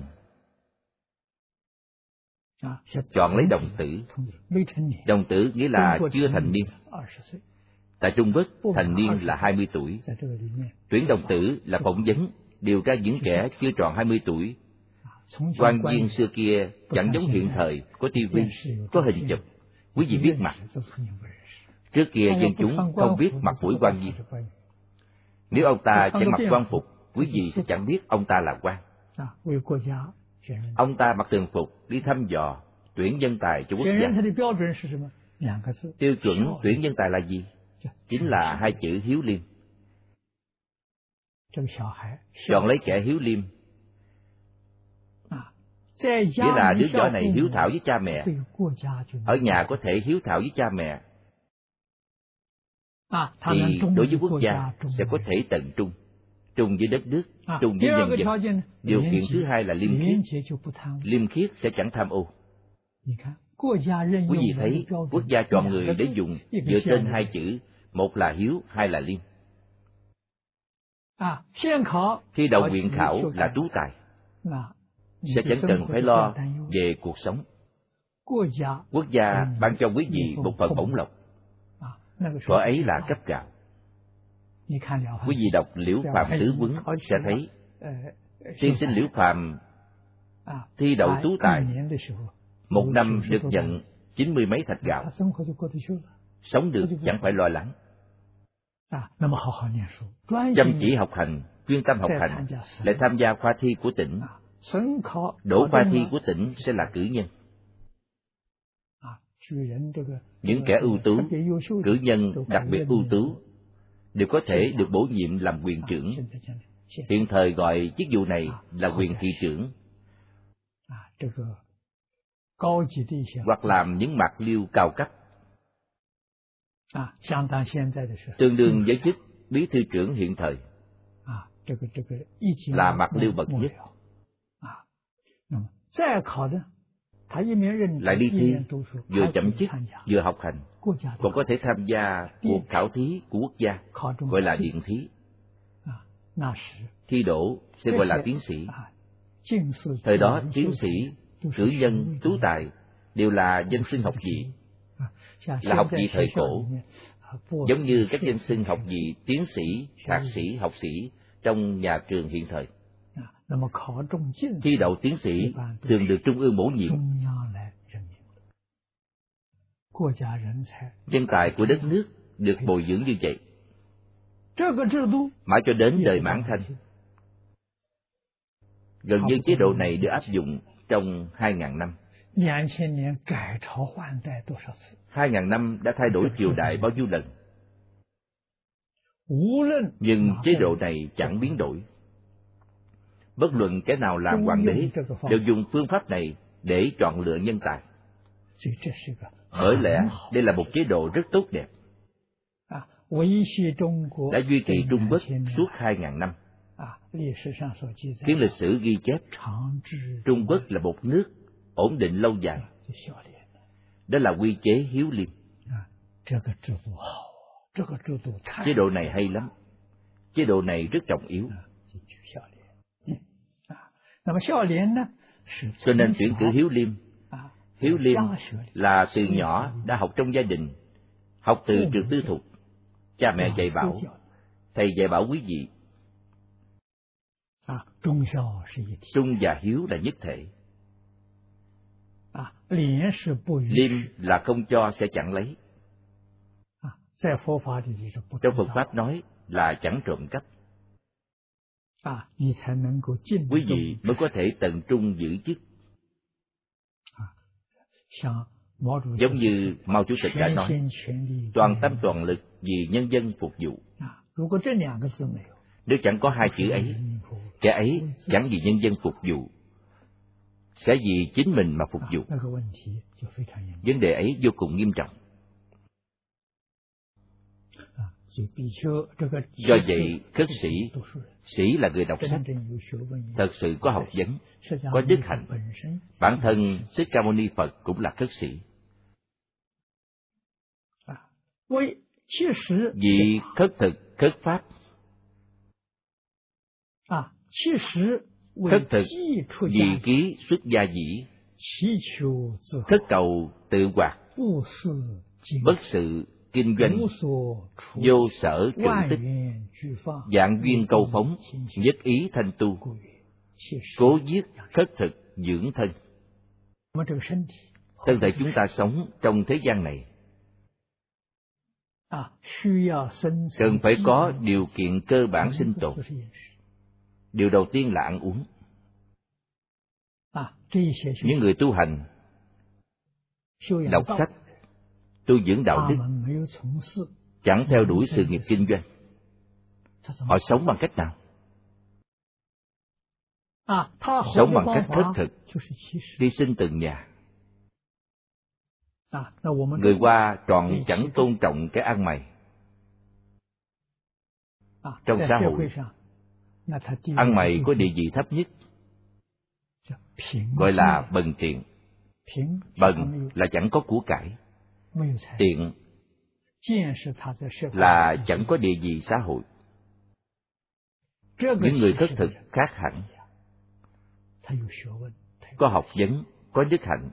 Chọn lấy đồng tử. Đồng tử nghĩa là chưa thành niên. Tại Trung Quốc, thành niên là 20 tuổi. Tuyển đồng tử là phỏng vấn, điều tra những kẻ chưa tròn 20 tuổi. Quan viên xưa kia chẳng giống hiện thời, có tivi, có hình chụp, quý vị biết mặt. Trước kia dân chúng không biết mặt mũi quan viên. Nếu ông ta chẳng mặc quan phục, quý vị sẽ chẳng biết ông ta là quan. Ông ta mặc thường phục đi thăm dò, tuyển nhân tài cho quốc gia. Tiêu chuẩn tuyển nhân tài là gì? Chính là hai chữ hiếu liêm. Chọn lấy kẻ hiếu liêm, nghĩa là đứa nhỏ này hiếu thảo với cha mẹ, ở nhà có thể hiếu thảo với cha mẹ, thì đối với quốc gia sẽ có thể tận trung, trung với đất nước, trung với nhân dân. Điều kiện thứ hai là liêm khiết. Liêm khiết sẽ chẳng tham ô. Quý vị thấy quốc gia chọn người để dùng dựa trên hai chữ, một là hiếu, hai là liêm. Thi đậu huyện khảo là tú tài, sẽ chẳng cần phải lo về cuộc sống. Quốc gia ban cho quý vị một phần bổng lộc, thuở ấy là cấp gạo. Quý vị đọc Liễu Phàm Tứ Vấn sẽ thấy tiên sinh Liễu Phàm thi đậu tú tài, một năm được nhận 90 mấy thạch gạo, sống được chẳng phải lo lắng. Chăm chỉ học hành, chuyên tâm học hành, lại tham gia khoa thi của tỉnh. Đỗ khoa thi của tỉnh sẽ là cử nhân. Những kẻ ưu tú, cử nhân đặc biệt ưu tú, đều có thể được bổ nhiệm làm huyện trưởng. Hiện thời gọi chức vụ này là huyện thị trưởng, hoặc làm những mạc liêu cao cấp, tương đương với chức bí thư trưởng hiện thời, là mạc liêu bậc nhất. Lại đi thi, vừa chậm chức vừa học hành, còn có thể tham gia cuộc khảo thí của quốc gia, gọi là điện thí. Thi đỗ sẽ gọi là tiến sĩ. Thời đó tiến sĩ, cử nhân, tú tài đều là danh xưng học vị, là học vị thời cổ, giống như các danh xưng học vị tiến sĩ, thạc sĩ, học sĩ trong nhà trường hiện thời. Thi đậu tiến sĩ thường được Trung ương bổ nhiệm. Nhân tài của đất nước được bồi dưỡng như vậy, mãi cho đến đời Mãn Thanh. Gần như chế độ này được áp dụng trong 2.000 năm. 2.000 năm đã thay đổi triều đại bao nhiêu lần, nhưng chế độ này chẳng biến đổi. Bất luận kẻ nào làm hoàng đế đều dùng phương pháp này để chọn lựa nhân tài. Bởi lẽ đây là một chế độ rất tốt đẹp, đã duy trì Trung Quốc suốt 2.000 năm. Khiến lịch sử ghi chép Trung Quốc là một nước ổn định lâu dài. Đó là quy chế hiếu liêm. Chế độ này hay lắm. Chế độ này rất trọng yếu. Cho nên tuyển cử hiếu liêm. Hiếu liêm là từ nhỏ đã học trong gia đình, học từ trường tư thục, cha mẹ dạy bảo, thầy dạy bảo quý vị. Trung và hiếu là nhất thể. Liêm là không cho sẽ chẳng lấy. Trong Phật Pháp nói là chẳng trộm cắp. Quý vị mới có thể tận trung giữ chức. Giống như Mao Chủ tịch đã nói, toàn tâm toàn lực vì nhân dân phục vụ. Nếu chẳng có hai chữ ấy, kẻ ấy chẳng vì nhân dân phục vụ, sẽ vì chính mình mà phục vụ. Vấn đề ấy vô cùng nghiêm trọng. Do vậy, khất sĩ, sĩ là người đọc sách, thật sự có học vấn, có đức hạnh. Bản thân Thích Ca Mâu Ni Phật cũng là khất sĩ. Vì khất thực, khất pháp. Khất thực vì ký xuất gia dĩ, khất cầu tự hoạt, bất sự kinh doanh, vô sở trụ tích, vạn duyên câu phóng, nhất ý thanh tu, cố giết khất thực dưỡng thân. Thân thể chúng ta sống trong thế gian này cần phải có điều kiện cơ bản sinh tồn. Điều đầu tiên là ăn uống. Những người tu hành, đọc sách, tu dưỡng đạo đức, chẳng theo đuổi sự nghiệp kinh doanh, họ sống bằng cách nào? Sống bằng cách khất thực, đi sinh từng nhà. Người Hoa trọn chẳng tôn trọng cái ăn mày. Trong xã hội, ăn mày có địa vị thấp nhất, gọi là bần tiện. Bần là chẳng có của cải, tiện là chẳng có địa vị xã hội. Những người khất thực khác hẳn, có học vấn, có đức hạnh.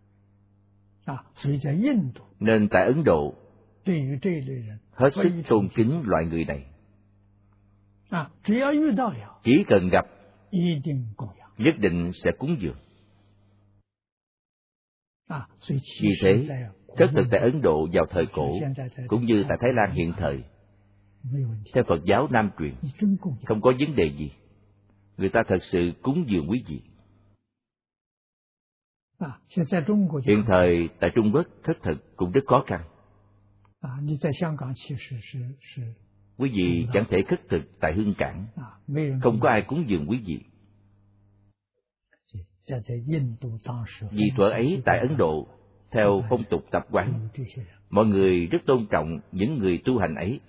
Nên tại Ấn Độ, hết sức tôn kính loại người này. Chỉ cần gặp, nhất định sẽ cúng dường. Vì thế, khất thực tại Ấn Độ vào thời cổ, cũng như tại Thái Lan hiện thời, theo Phật giáo Nam truyền, không có vấn đề gì. Người ta thật sự cúng dường quý vị. Hiện thời tại Trung Quốc khất thực cũng rất khó khăn. Quý vị chẳng thể khất thực tại Hương Cảng, không có ai cúng dường quý vị. Vì thuở ấy tại Ấn Độ, theo phong tục tập quán, mọi người rất tôn trọng những người tu hành ấy.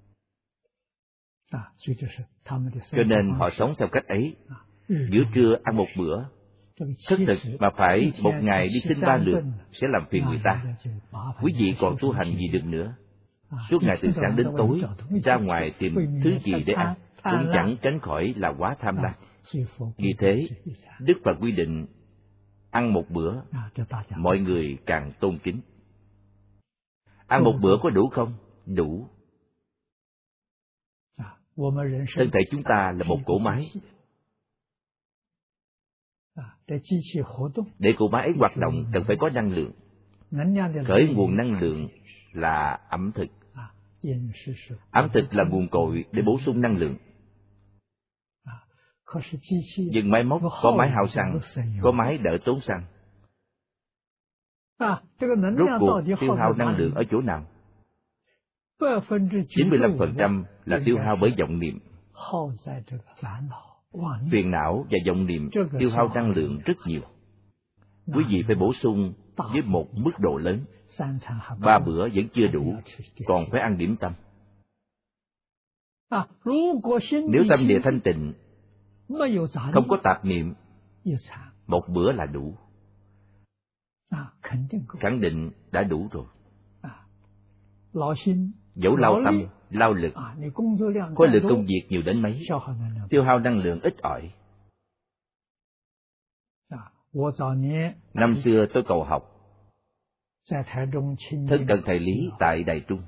Cho nên họ sống theo cách ấy. Bữa trưa ăn một bữa, khất thực mà phải một ngày đi xin 3 lượt sẽ làm phiền người ta. Quý vị còn tu hành gì được nữa? Suốt ngày từ sáng đến tối ra ngoài tìm thứ gì để ăn, cũng chẳng tránh khỏi là quá tham lam. Vì thế, Đức Phật quy định ăn một bữa, mọi người càng tôn kính. Ăn một bữa có đủ không? Đủ. Thân thể chúng ta là một cỗ máy. Để cỗ máy ấy hoạt động cần phải có năng lượng. Khởi nguồn năng lượng là ẩm thực. Ẩm thực là nguồn cội để bổ sung năng lượng. Nhưng máy móc có máy hao xăng, có máy đỡ tốn xăng. Rốt cuộc tiêu hao năng lượng ở chỗ nào? 95% là tiêu hao bởi vọng niệm. Phiền não và vọng niệm tiêu hao năng lượng rất nhiều. Quý vị phải bổ sung với một mức độ lớn. 3 bữa vẫn chưa đủ, còn phải ăn điểm tâm. Nếu tâm địa thanh tịnh, không có tạp niệm, một bữa là đủ. Khẳng định đã đủ rồi. Dẫu lao tâm, lao lực, khối lượng công việc nhiều đến mấy, tiêu hao năng lượng ít ỏi. Năm xưa tôi cầu học, thân cận thầy Lý tại Đài Trung,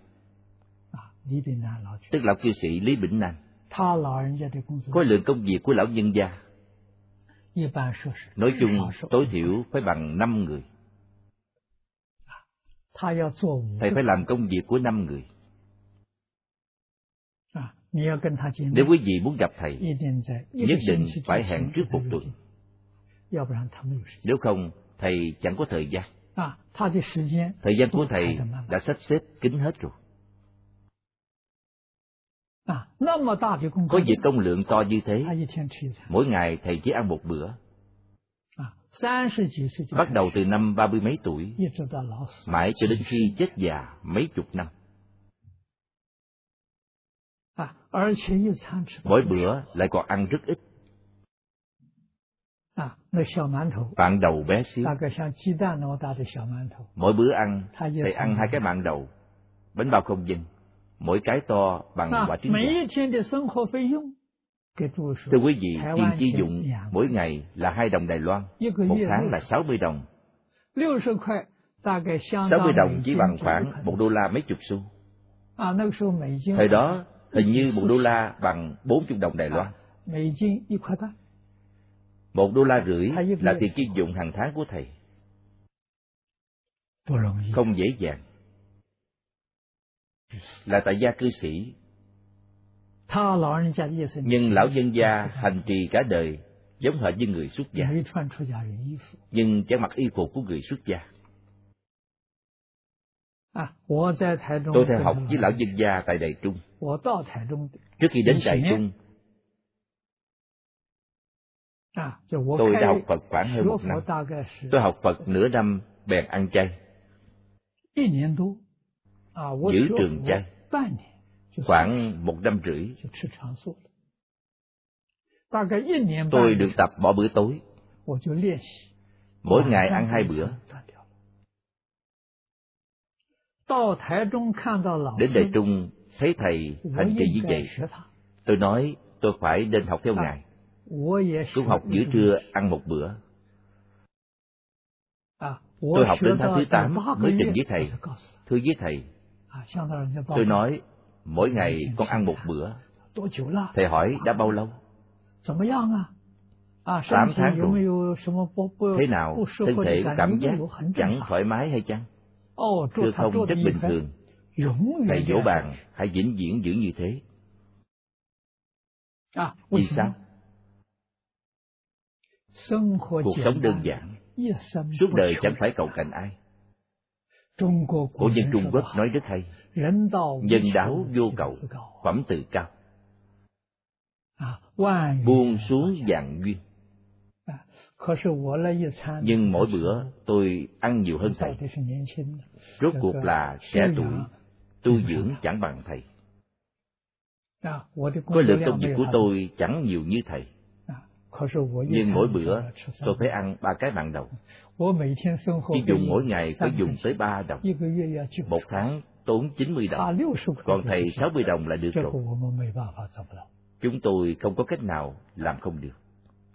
tức lão cư sĩ Lý Bỉnh Nam. Khối lượng công việc của lão nhân gia nói chung tối thiểu phải bằng 5 người. Thầy phải làm công việc của 5 người. Nếu quý vị muốn gặp thầy, nhất định phải hẹn trước 1 tuần. Nếu không, thầy chẳng có thời gian. Thời gian của thầy đã sắp xếp kín hết rồi. Có việc công lượng to như thế, mỗi ngày thầy chỉ ăn 1 bữa. Bắt đầu từ năm 30 mấy tuổi, mãi cho đến khi chết già mấy chục năm. Mỗi bữa lại còn ăn rất ít. Mạn đầu bé xíu. Mỗi bữa ăn, thầy ăn 2 cái mạn đầu, bánh bao không dinh, mỗi cái to bằng quả trứng gà. Thưa quý vị, tiền chi dụng mỗi ngày là 2 đồng Đài Loan, 1 tháng là 60 đồng. 60 đồng chỉ bằng khoảng $1 mấy chục xu. Thời đó, hình như $1 bằng 40 đồng Đài Loan. $1.50 là tiền chi dụng hàng tháng của thầy. Không dễ dàng. Là tại gia cư sĩ. Nhưng lão nhân gia hành trì cả đời giống hệt như người xuất gia, nhưng chẳng mặc y phục của người xuất gia. Tôi theo học với lão nhân gia tại Đài Trung. Trước khi đến Đài Trung, tôi đã học Phật khoảng hơn 1 năm. Tôi học Phật nửa năm bèn ăn chay, giữ trường chay. Khoảng 1 năm rưỡi, tôi được tập bỏ bữa tối. Mỗi ngày ăn 2 bữa. Đến Đài Trung thấy thầy hành trì như vậy, tôi nói tôi phải nên học theo ngài. Cũng học giữa trưa ăn 1 bữa. Tôi học đến tháng thứ 8 mới trình với thầy. Thưa với thầy, tôi nói mỗi ngày con ăn 1 bữa. Thầy hỏi đã bao lâu? 8 tháng rồi. Thế nào, thân thể có cảm giác chẳng thoải mái hay chăng? Thưa không, rất bình thường. Thầy dỗ bàn hãy vĩnh viễn giữ như thế. Vì sao? Cuộc sống đơn giản, suốt đời chẳng phải cầu cạnh ai. Cổ nhân Trung Quốc nói rất hay: nhân đáo vô cầu, phẩm tự cao. Buông xuống vạn duyên. Nhưng mỗi bữa tôi ăn nhiều hơn thầy. Rốt cuộc là trẻ tuổi, tu dưỡng chẳng bằng thầy. Có lượng công việc của tôi chẳng nhiều như thầy, nhưng mỗi bữa tôi phải ăn 3 cái mạn đầu. Chi dùng mỗi ngày phải dùng tới 3 đồng. 1 tháng tốn 90 đồng. Còn thầy 60 đồng là được rồi. Chúng tôi không có cách nào làm không được.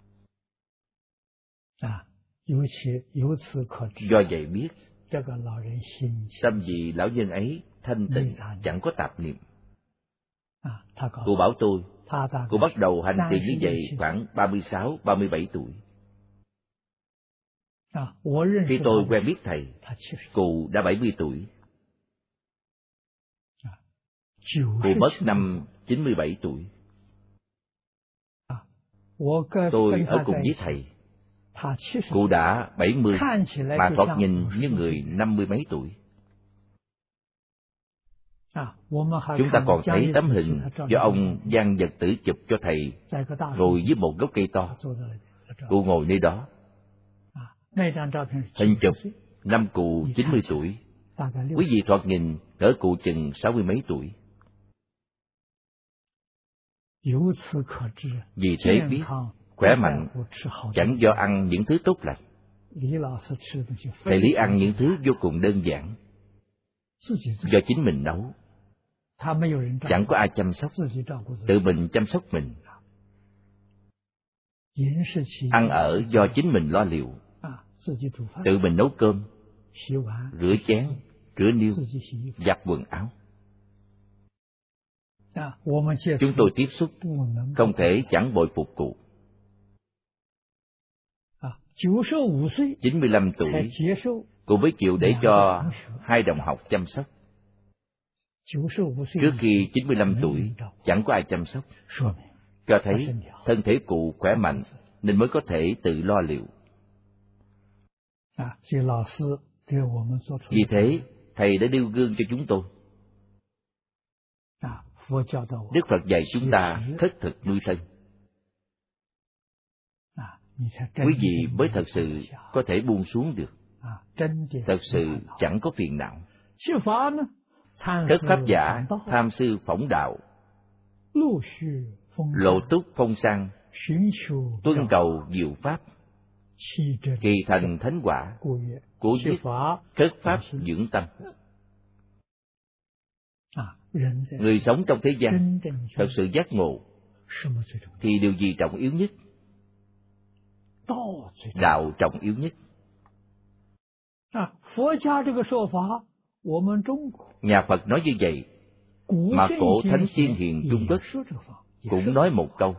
Do vậy biết tâm vị lão nhân ấy thanh tịnh, chẳng có tạp niệm. Cô bảo tôi, cô bắt đầu hành trì như vậy khoảng 36, 37 tuổi. Khi tôi quen biết thầy, cụ đã 70 tuổi. Cụ mất năm 97 tuổi. Tôi ở cùng với thầy. Cụ đã 70 mà thoạt nhìn như người 50 mấy tuổi. Chúng ta còn thấy tấm hình do ông Giang Vật Tử chụp cho thầy ngồi dưới một gốc cây to. Cụ ngồi nơi đó. Hình chụp năm cụ 90 tuổi. Quý vị thoạt nhìn cỡ cụ chừng 60 mấy tuổi. Vì thế biết khỏe mạnh chẳng do ăn những thứ tốt lành. Thầy Lý ăn những thứ vô cùng đơn giản, do chính mình nấu. Chẳng có ai chăm sóc, tự mình chăm sóc mình. Ăn ở do chính mình lo liệu, tự mình nấu cơm, rửa chén, rửa niêu, giặt quần áo. Chúng tôi tiếp xúc, không thể chẳng bội phục cụ. 95 tuổi, cụ mới chịu để cho 2 đồng học chăm sóc. Trước khi 95 tuổi, chẳng có ai chăm sóc, cho thấy thân thể cụ khỏe mạnh nên mới có thể tự lo liệu. Vì thế, Thầy đã nêu gương cho chúng tôi. Đức Phật dạy chúng ta khất thực nuôi thân. Quý vị mới thật sự có thể buông xuống được, thật sự chẳng có phiền não. Các pháp giả tham sư phỏng đạo, lộ túc phong sang, tuân cầu diệu pháp, kỳ thành thánh quả, cố giết khất pháp dưỡng tâm. Người sống trong thế gian thật sự giác ngộ thì điều gì trọng yếu nhất? Đạo trọng yếu nhất. Nhà Phật nói như vậy, mà cổ thánh tiên hiền Trung Quốc cũng nói một câu.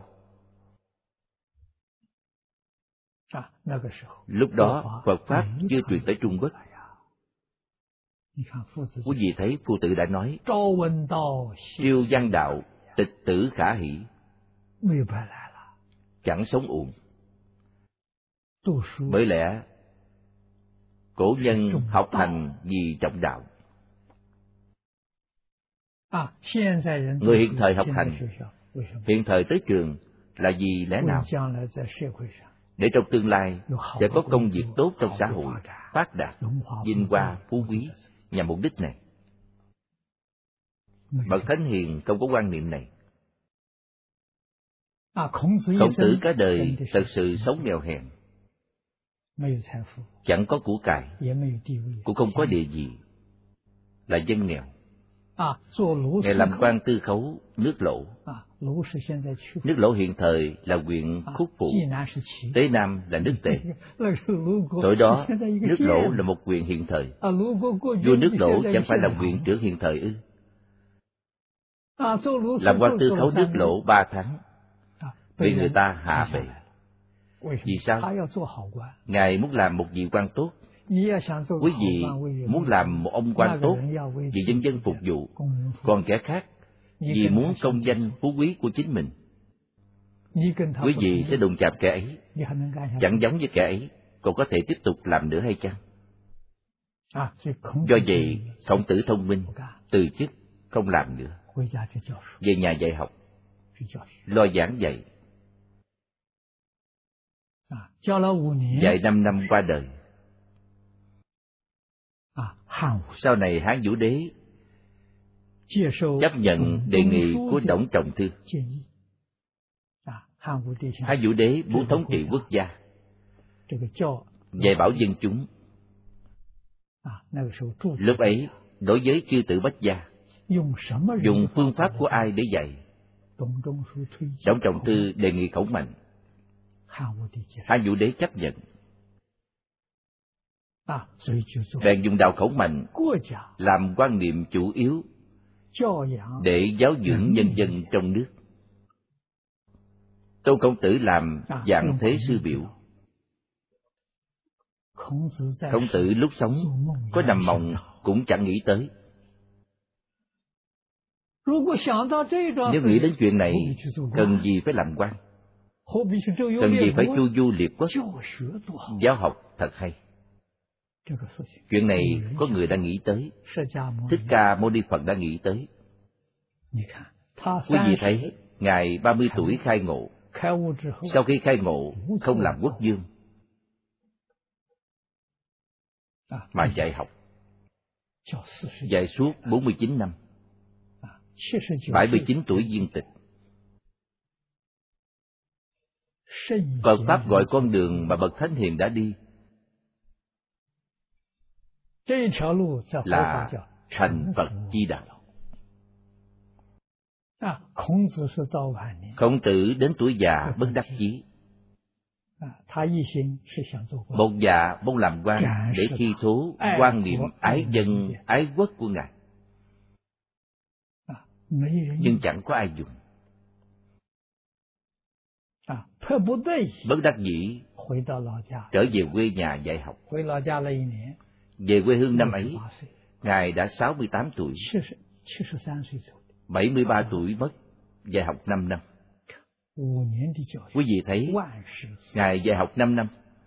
Lúc đó Phật Pháp chưa truyền tới Trung Quốc. Quý vị thấy Phu Tử đã nói, triêu văn đạo, tịch tử khả hỷ, chẳng sống uổng. Bởi lẽ cổ nhân học hành vì trọng đạo. Người hiện thời học hành, hiện thời tới trường là vì lẽ nào? Để trong tương lai sẽ có công việc tốt trong xã hội, phát đạt, vinh hoa, phú quý, nhằm mục đích này. Bậc thánh hiền không có quan niệm này. Khổng Tử cả đời thật sự sống nghèo hèn, chẳng có của cải, cũng không có địa vị, là dân nghèo. Ngài làm quan tư khấu nước Lỗ. Nước Lỗ hiện thời là huyện Khúc Phụ, Tế Nam là nước Tề. Thời đó nước Lỗ là một huyện hiện thời. Vua nước Lỗ chẳng phải là huyện trưởng hiện thời ư? Làm quan tư khấu nước Lỗ 3 tháng, bị người ta hạ bệ. Vì sao? Ngài muốn làm một vị quan tốt. Quý vị muốn làm một ông quan tốt vì dân dân phục vụ, còn kẻ khác vì muốn công danh phú quý của chính mình. Quý vị sẽ đụng chạm kẻ ấy, chẳng giống với kẻ ấy, còn có thể tiếp tục làm nữa hay chăng? Do vậy, Khổng Tử thông minh, từ chức, không làm nữa, về nhà dạy học, lo giảng dạy. Dạy 5 năm qua đời. Sau này Hán Vũ Đế chấp nhận đề nghị của Đổng Trọng Thư. Hán Vũ Đế muốn thống trị quốc gia, dạy bảo dân chúng. Lúc ấy, đối với chư tử Bách gia, dùng phương pháp của ai để dạy? Đổng Trọng Thư đề nghị Khổng Mạnh. Hán Vũ Đế chấp nhận. Bèn dùng đạo Khổng Mạnh làm quan niệm chủ yếu để giáo dưỡng nhân dân trong nước. Tôn Khổng Tử làm dạng thế sư biểu. Khổng Tử lúc sống có nằm mộng cũng chẳng nghĩ tới. Nếu nghĩ đến chuyện này, cần gì phải làm quan? Cần gì phải chu du liệt quốc? Giáo học thật hay. Chuyện này có người đã nghĩ tới. Thích Ca Mâu Ni Phật đã nghĩ tới. Quý vị thấy, Ngài 30 tuổi khai ngộ. Sau khi khai ngộ, không làm quốc vương, mà dạy học. Dạy suốt 49 năm. 79 tuổi viên tịch. Phật Pháp gọi con đường mà bậc thánh hiền đã đi là thành Phật chi đạo. Khổng Tử đến tuổi già bất đắc chí, bột dạ mong làm quan để thi thố quan niệm ái dân ái quốc của Ngài, nhưng chẳng có ai dùng. Bất đắc dĩ trở về quê nhà dạy học. Về quê hương năm ấy, Ngài đã 68 tuổi. 73 tuổi mất, dạy học 5 năm. Quý vị thấy, Ngài dạy học 5 năm,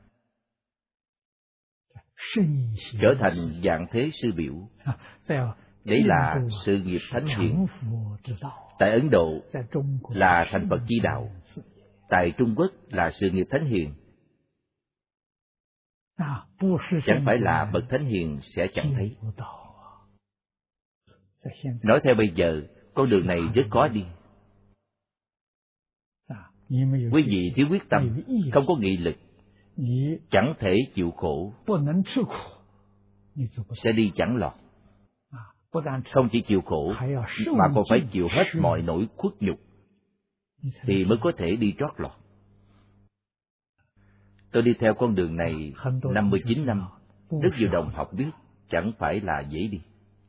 trở thành vạn thế sư biểu. Đấy là sự nghiệp thánh hiền. Tại Ấn Độ là thành Phật chi đạo, tại Trung Quốc là sự nghiệp thánh hiền. Chẳng phải là bậc thánh hiền sẽ chẳng thấy. Nói theo bây giờ, con đường này rất khó đi. Quý vị thiếu quyết tâm, không có nghị lực, chẳng thể chịu khổ, sẽ đi chẳng lọt. Không chỉ chịu khổ, mà còn phải chịu hết mọi nỗi khuất nhục, thì mới có thể đi trót lọt. Tôi đi theo con đường này 59 năm, rất nhiều đồng học biết, chẳng phải là dễ đi.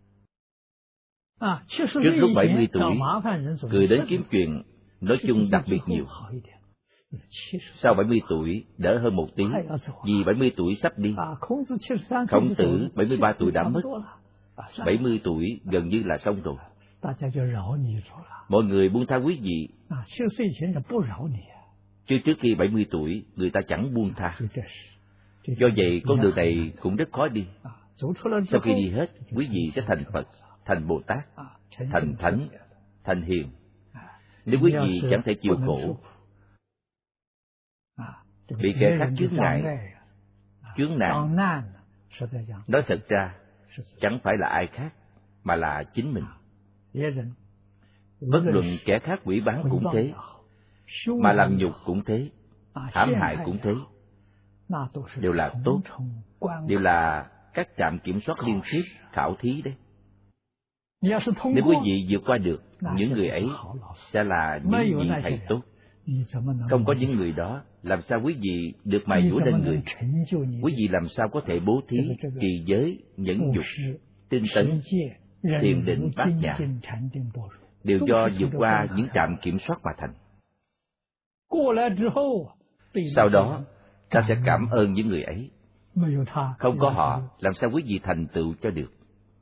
Trước lúc 70 tuổi, người đến kiếm chuyện, nói chung đặc biệt nhiều. Sau 70 tuổi, đỡ hơn một tí, vì 70 tuổi sắp đi. Khổng Tử 73 tuổi đã mất, 70 tuổi gần như là xong rồi. Mọi người buông tha quý vị. Chứ trước khi 70 tuổi, người ta chẳng buông tha. Do vậy, con đường này cũng rất khó đi. Sau khi đi hết, quý vị sẽ thành Phật, thành Bồ Tát, thành Thánh, thành Hiền. Nếu quý vị chẳng thể chịu khổ, bị kẻ khác chướng ngại, chướng nạn, nói thật ra, chẳng phải là ai khác, mà là chính mình. Bất luận kẻ khác hủy báng cũng thế, mà làm nhục cũng thế, hãm hại cũng thế, đều là tốt, đều là các trạm kiểm soát liên tiếp, khảo thí đấy. Nếu quý vị vượt qua được, những người ấy sẽ là những vị thầy tốt. Không có những người đó, làm sao quý vị được mài dũa lên người? Quý vị làm sao có thể bố thí, trì giới, nhẫn nhục, tinh tấn, thiền định bát nhã, đều do vượt qua những trạm kiểm soát mà thành. Sau đó, ta sẽ cảm ơn những người ấy. Không có họ, làm sao quý vị thành tựu cho được?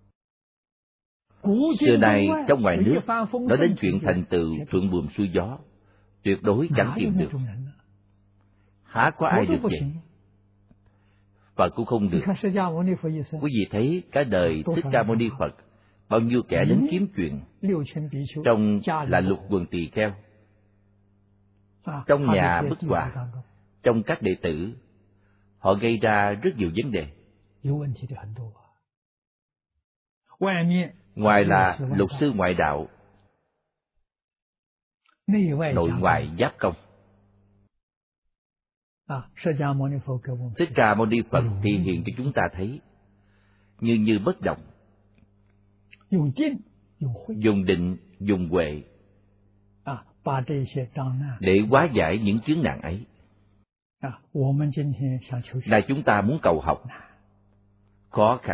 Xưa nay, trong ngoài nước, nói đến chuyện thành tựu thuận buồm xuôi gió, tuyệt đối chẳng tìm được. Há có ai được vậy? Phật cũng không được. Quý vị thấy cả đời Thích Ca Mâu Ni Phật, bao nhiêu kẻ đến kiếm chuyện, trong là lục quần tỳ kheo, trong nhà bức họa, trong các đệ tử, họ gây ra rất nhiều vấn đề. Ngoài là luật sư ngoại đạo, nội ngoại giáp công. Thích Ca Mâu Ni Phật thể hiện cho chúng ta thấy như bất động, dùng định, dùng huệ để hóa giải những chướng nạn ấy. Là chúng ta muốn cầu học, khó khăn.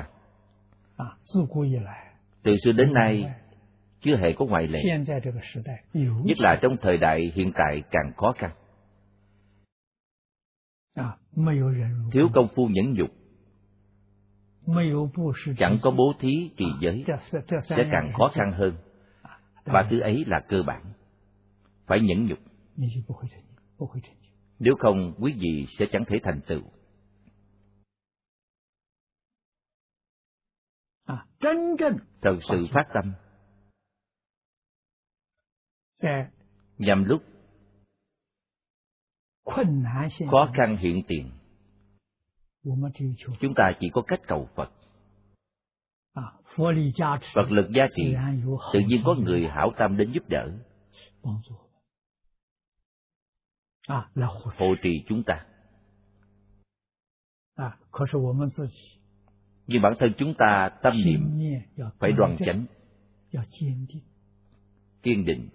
Từ xưa đến nay chưa hề có ngoại lệ, nhất là trong thời đại hiện tại càng khó khăn. Thiếu công phu nhẫn nhục, chẳng có bố thí trì giới, sẽ càng khó khăn hơn. Và thứ ấy là cơ bản, phải nhẫn nhục. Nếu không, quý vị sẽ chẳng thể thành tựu. Thật sự phát tâm, nhằm lúc khó khăn hiện tiền, chúng ta chỉ có cách cầu Phật. Phật lực gia trì, tự nhiên có người hảo tâm đến giúp đỡ, hộ trì chúng ta. Nhưng bản thân chúng ta tâm niệm phải đoan chánh, kiên định.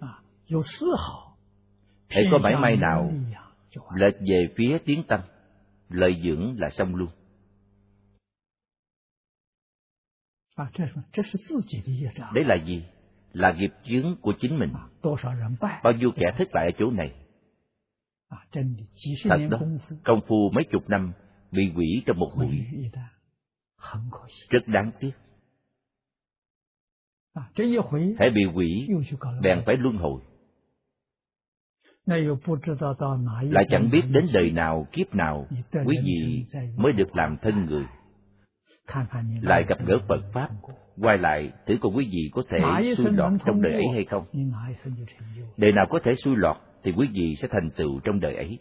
Hễ có mảy may nào lệch về phía tiến tâm, lợi dưỡng là xong luôn. Đấy là gì? Là nghiệp chướng của chính mình. Bao nhiêu kẻ thất bại ở chỗ này. Thật đó, công phu mấy chục năm bị hủy trong một buổi, rất đáng tiếc. Hễ bị hủy, bèn phải luân hồi. Lại chẳng biết đến đời nào, kiếp nào, quý vị mới được làm thân người. Lại gặp gỡ Phật Pháp, quay lại thử coi quý vị có thể xui lọt trong đời ấy hay không. Đời nào có thể xui lọt thì quý vị sẽ thành tựu trong đời ấy.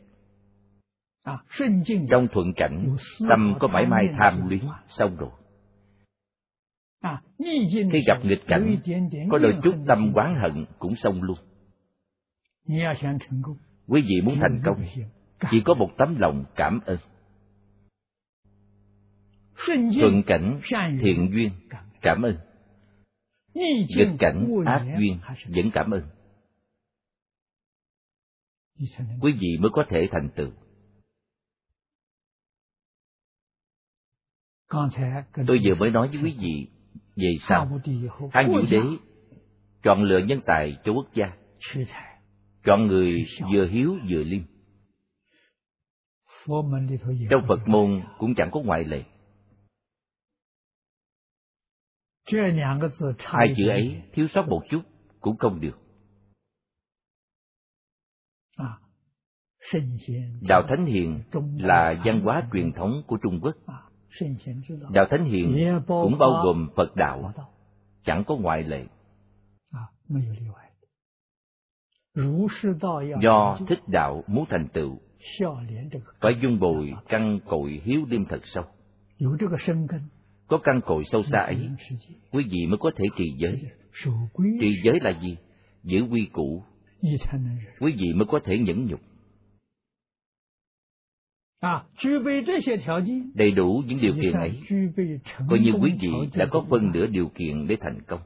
Trong thuận cảnh, tâm có mảy may tham luyến, xong rồi. Khi gặp nghịch cảnh, có đôi chút tâm oán hận cũng xong luôn. Quý vị muốn thành công, chỉ có một tấm lòng cảm ơn. Thuận cảnh, thiện duyên, cảm ơn. Nghịch cảnh, ác duyên, vẫn cảm ơn. Quý vị mới có thể thành tựu. Tôi vừa mới nói với quý vị về sau Hán Vũ Đế chọn lựa nhân tài cho quốc gia, chọn người vừa hiếu vừa liêm. Trong Phật môn cũng chẳng có ngoại lệ. Hai chữ ấy thiếu sót một chút cũng không được. Đạo Thánh Hiền là văn hóa truyền thống của Trung Quốc. Đạo Thánh Hiền cũng bao gồm Phật đạo, chẳng có ngoại lệ. Do thích đạo muốn thành tựu, phải dung bồi căn cội hiếu liêm thật sâu. Có căn cội sâu xa ấy, quý vị mới có thể trì giới. Trì giới là gì? Giữ quy củ, quý vị mới có thể nhẫn nhục. Đầy đủ những điều kiện ấy, coi như quý vị đã có phân nửa điều kiện để thành công.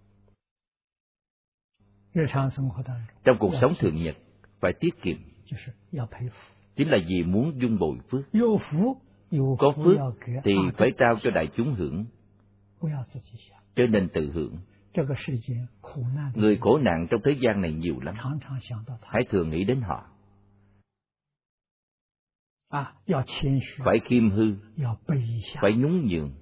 Trong cuộc sống thường nhật, phải tiết kiệm, chính là vì muốn dung bồi phước. Có phước thì phải trao cho đại chúng hưởng, cho nên tự hưởng. Người khổ nạn trong thế gian này nhiều lắm, hãy thường nghĩ đến họ. Phải khiêm hư, phải nhún nhường,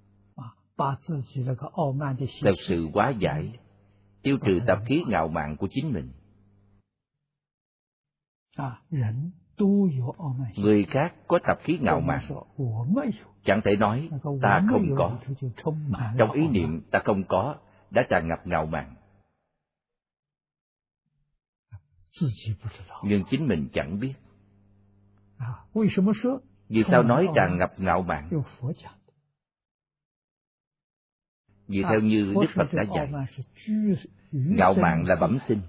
thật sự hóa giải, tiêu trừ tập khí ngạo mạn của chính mình. Người khác có tập khí ngạo mạn, chẳng thể nói ta không có. Trong ý niệm ta không có đã tràn ngập ngạo mạn, nhưng chính mình chẳng biết. Vì sao nói tràn ngập ngạo mạn? Vì theo như Đức Phật đã dạy, ngạo mạn là bẩm sinh.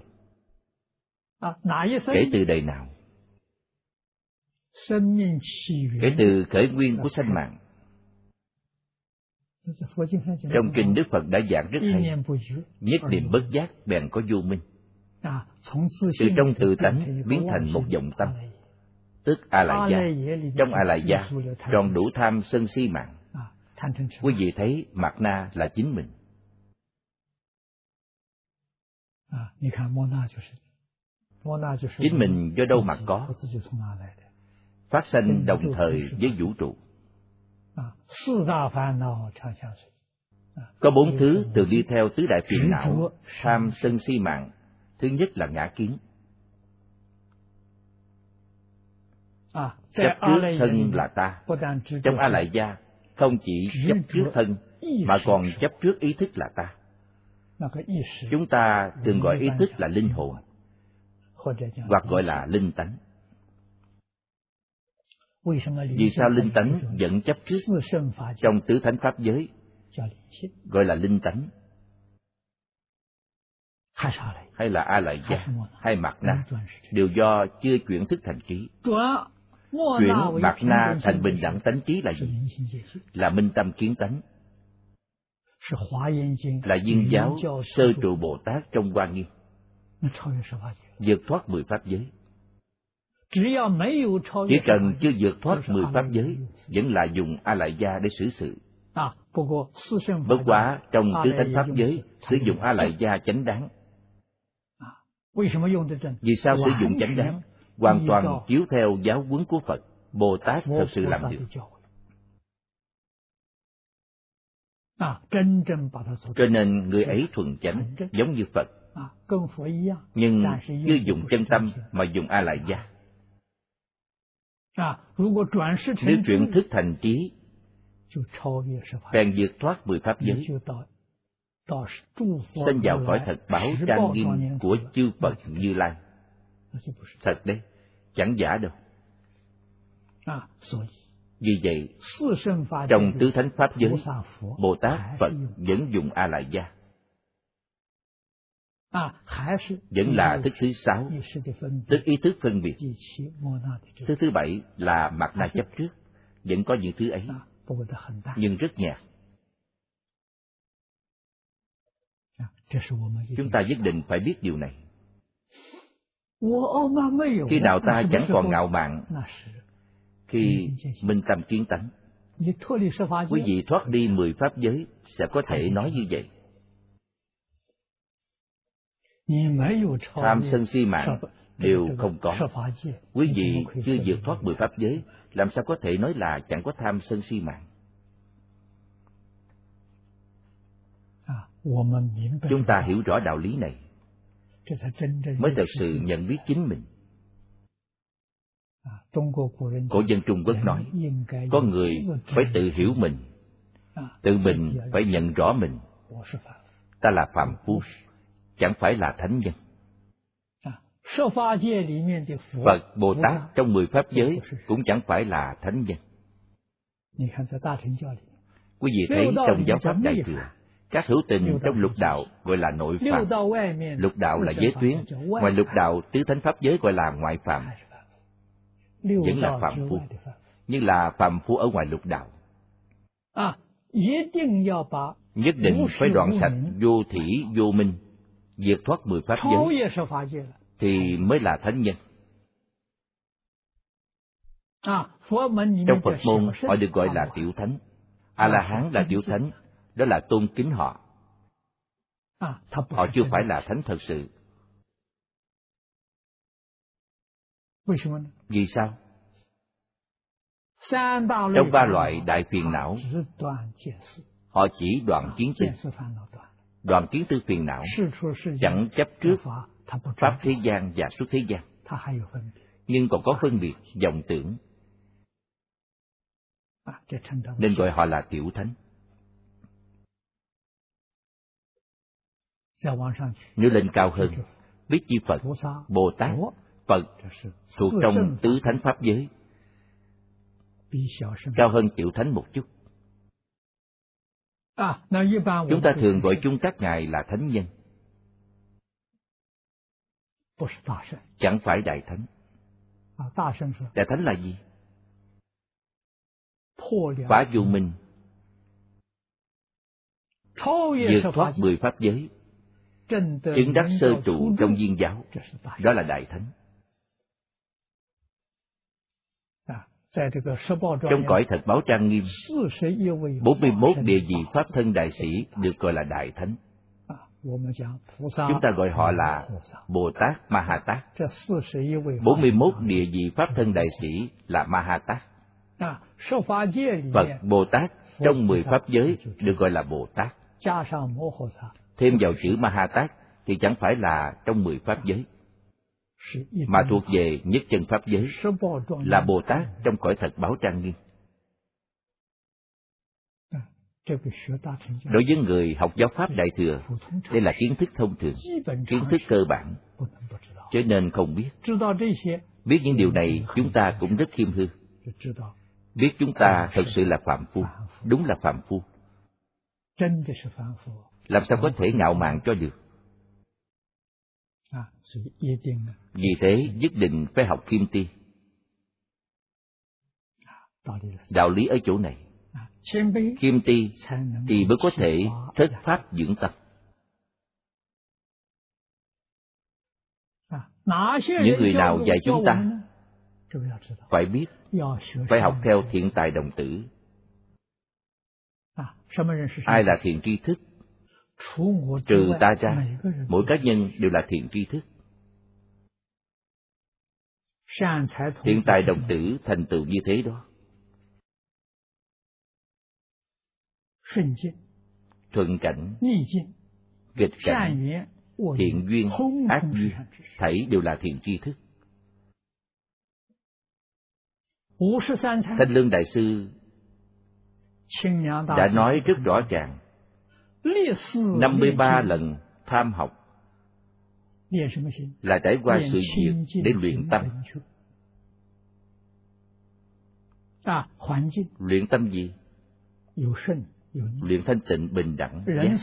Kể từ đời nào? Kể từ khởi nguyên của sanh mạng. Trong kinh Đức Phật đã giảng rất hay, nhất niệm bất giác bèn có vô minh. Từ trong tự tánh biến thành một vọng tâm, tức A Lại Gia. Trong A Lại Gia tròn đủ tham sân si mạng. Quý vị thấy Mạt Na là chính mình. Chính mình do đâu mà có? Phát sanh đồng thời với vũ trụ. Có 4 thứ thường đi theo tứ đại phiền não, tham sân si mạng. Thứ nhất là ngã kiến. Chấp trước thân là ta. Trong A Lại Gia không chỉ chấp trước thân, mà còn chấp trước ý thức là ta. Chúng ta thường gọi ý thức là linh hồn, hoặc gọi là linh tánh. Vì sao linh tánh vẫn chấp trước? Trong tứ thánh pháp giới gọi là linh tánh, hay là A Lại Gia, hay Mạt Na, đều do chưa chuyển thức thành trí. Chuyển Mạt Na thành bình đẳng tánh trí là gì? Là minh tâm kiến tánh, là Viên Giáo Sơ Trụ Bồ Tát trong Hoa Nghiêm, vượt thoát 10 pháp giới. Chỉ cần chưa vượt thoát 10 pháp giới, vẫn là dùng A Lại Gia để xử sự. Bất quá trong tứ thánh pháp giới sử dụng A Lại Gia chánh đáng. Vì sao sử dụng chánh đáng? Hoàn toàn chiếu theo giáo huấn của Phật. Bồ Tát thật sự làm được. Cho nên người ấy thuần chánh giống như Phật, nhưng chưa dùng chân tâm mà dùng A Lại Gia. Nếu chuyển thức thành trí, bèn vượt thoát 10 pháp giới, sinh vào cõi thật báo trang nghiêm của chư Phật Như Lai. Thật đấy, chẳng giả đâu. Vì vậy, trong tứ thánh pháp giới, Bồ Tát, Phật vẫn dùng A Lại Gia, vẫn là thức thứ 6, tức ý thức phân biệt. Thức thứ 7 là mạt na chấp trước, vẫn có những thứ ấy, nhưng rất nhạt. Chúng ta nhất định phải biết điều này. Khi nào ta chẳng còn ngạo mạn? Khi minh tâm kiến tánh. Quý vị thoát đi 10 pháp giới sẽ có thể nói như vậy. Tham sân si mạng đều không có. Quý vị chưa vượt thoát 10 pháp giới, làm sao có thể nói là chẳng có tham sân si mạng? Chúng ta hiểu rõ đạo lý này mới thật sự nhận biết chính mình. Cổ dân Trung Quốc nói, có người phải tự hiểu mình, tự mình phải nhận rõ mình. Ta là phàm phu, chẳng phải là thánh nhân. Phật, Bồ Tát trong 10 pháp giới cũng chẳng phải là thánh nhân. Quý vị thấy trong giáo pháp Đại Thừa, các hữu tình trong lục đạo gọi là nội phàm, lục đạo là giới tuyến, ngoài lục đạo tứ thánh pháp giới gọi là ngoại phàm, vẫn là phàm phu, nhưng là phàm phu ở ngoài lục đạo. Nhất định phải đoạn sạch vô thỉ vô minh, diệt thoát 10 pháp giới, thì mới là thánh nhân. Trong Phật môn họ được gọi là tiểu thánh. A La Hán là tiểu thánh, đó là tôn kính họ. Họ chưa phải là thánh thật sự. Vì sao? Trong 3 loại đại phiền não, họ chỉ đoạn kiến tư. Đoạn kiến tư phiền não, chẳng chấp trước pháp thế gian và xuất thế gian, nhưng còn có phân biệt vọng tưởng, nên gọi họ là tiểu thánh. Nếu lên cao hơn, biết chi Phật, Bồ Tát, Phật thuộc trong tứ thánh pháp giới, cao hơn tiểu thánh một chút. Chúng ta thường gọi chung các ngài là thánh nhân, chẳng phải đại thánh. Đại thánh là gì? Phá vô minh, vượt thoát 10 pháp giới, chứng đắc sơ trụ trong viên giáo, đó là đại thánh. Trong cõi thật báo trang nghiêm, 41 địa vị pháp thân đại sĩ được gọi là đại thánh. Chúng ta gọi họ là Bồ Tát Ma Ha Tát. 41 địa vị pháp thân đại sĩ là Ma Ha Tát. Phật, Bồ Tát trong 10 pháp giới được gọi là Bồ Tát. Thêm vào chữ Ma Ha Tát thì chẳng phải là trong 10 pháp giới, mà thuộc về nhất chân pháp giới, là Bồ Tát trong cõi thật báo trang nghiêm. Đối với người học giáo pháp Đại Thừa, đây là kiến thức thông thường, kiến thức cơ bản, cho nên không biết. Biết những điều này chúng ta cũng rất khiêm hư. Biết chúng ta thật sự là phàm phu, đúng là phàm phu. Làm sao có thể ngạo mạn cho được? Vì thế nhất định phải học khiêm ti. Đạo lý ở chỗ này. Khiêm ti thì mới có thể thất pháp dưỡng tâm. Những người nào dạy chúng ta phải biết, phải học theo Thiện Tài Đồng Tử. Ai là thiện tri thức? Trừ ta ra, mỗi cá nhân đều là thiện tri thức. Thiện Tài Đồng Tử thành tựu như thế đó. thuận cảnh, nghịch cảnh, thiện duyên, ác duyên, thảy đều là thiện tri thức. Thanh Lương Đại Sư đã nói rất rõ ràng, 53 lần tham học là trải qua sự việc để luyện tâm. Luyện tâm gì? Luyện thanh tịnh bình đẳng giác.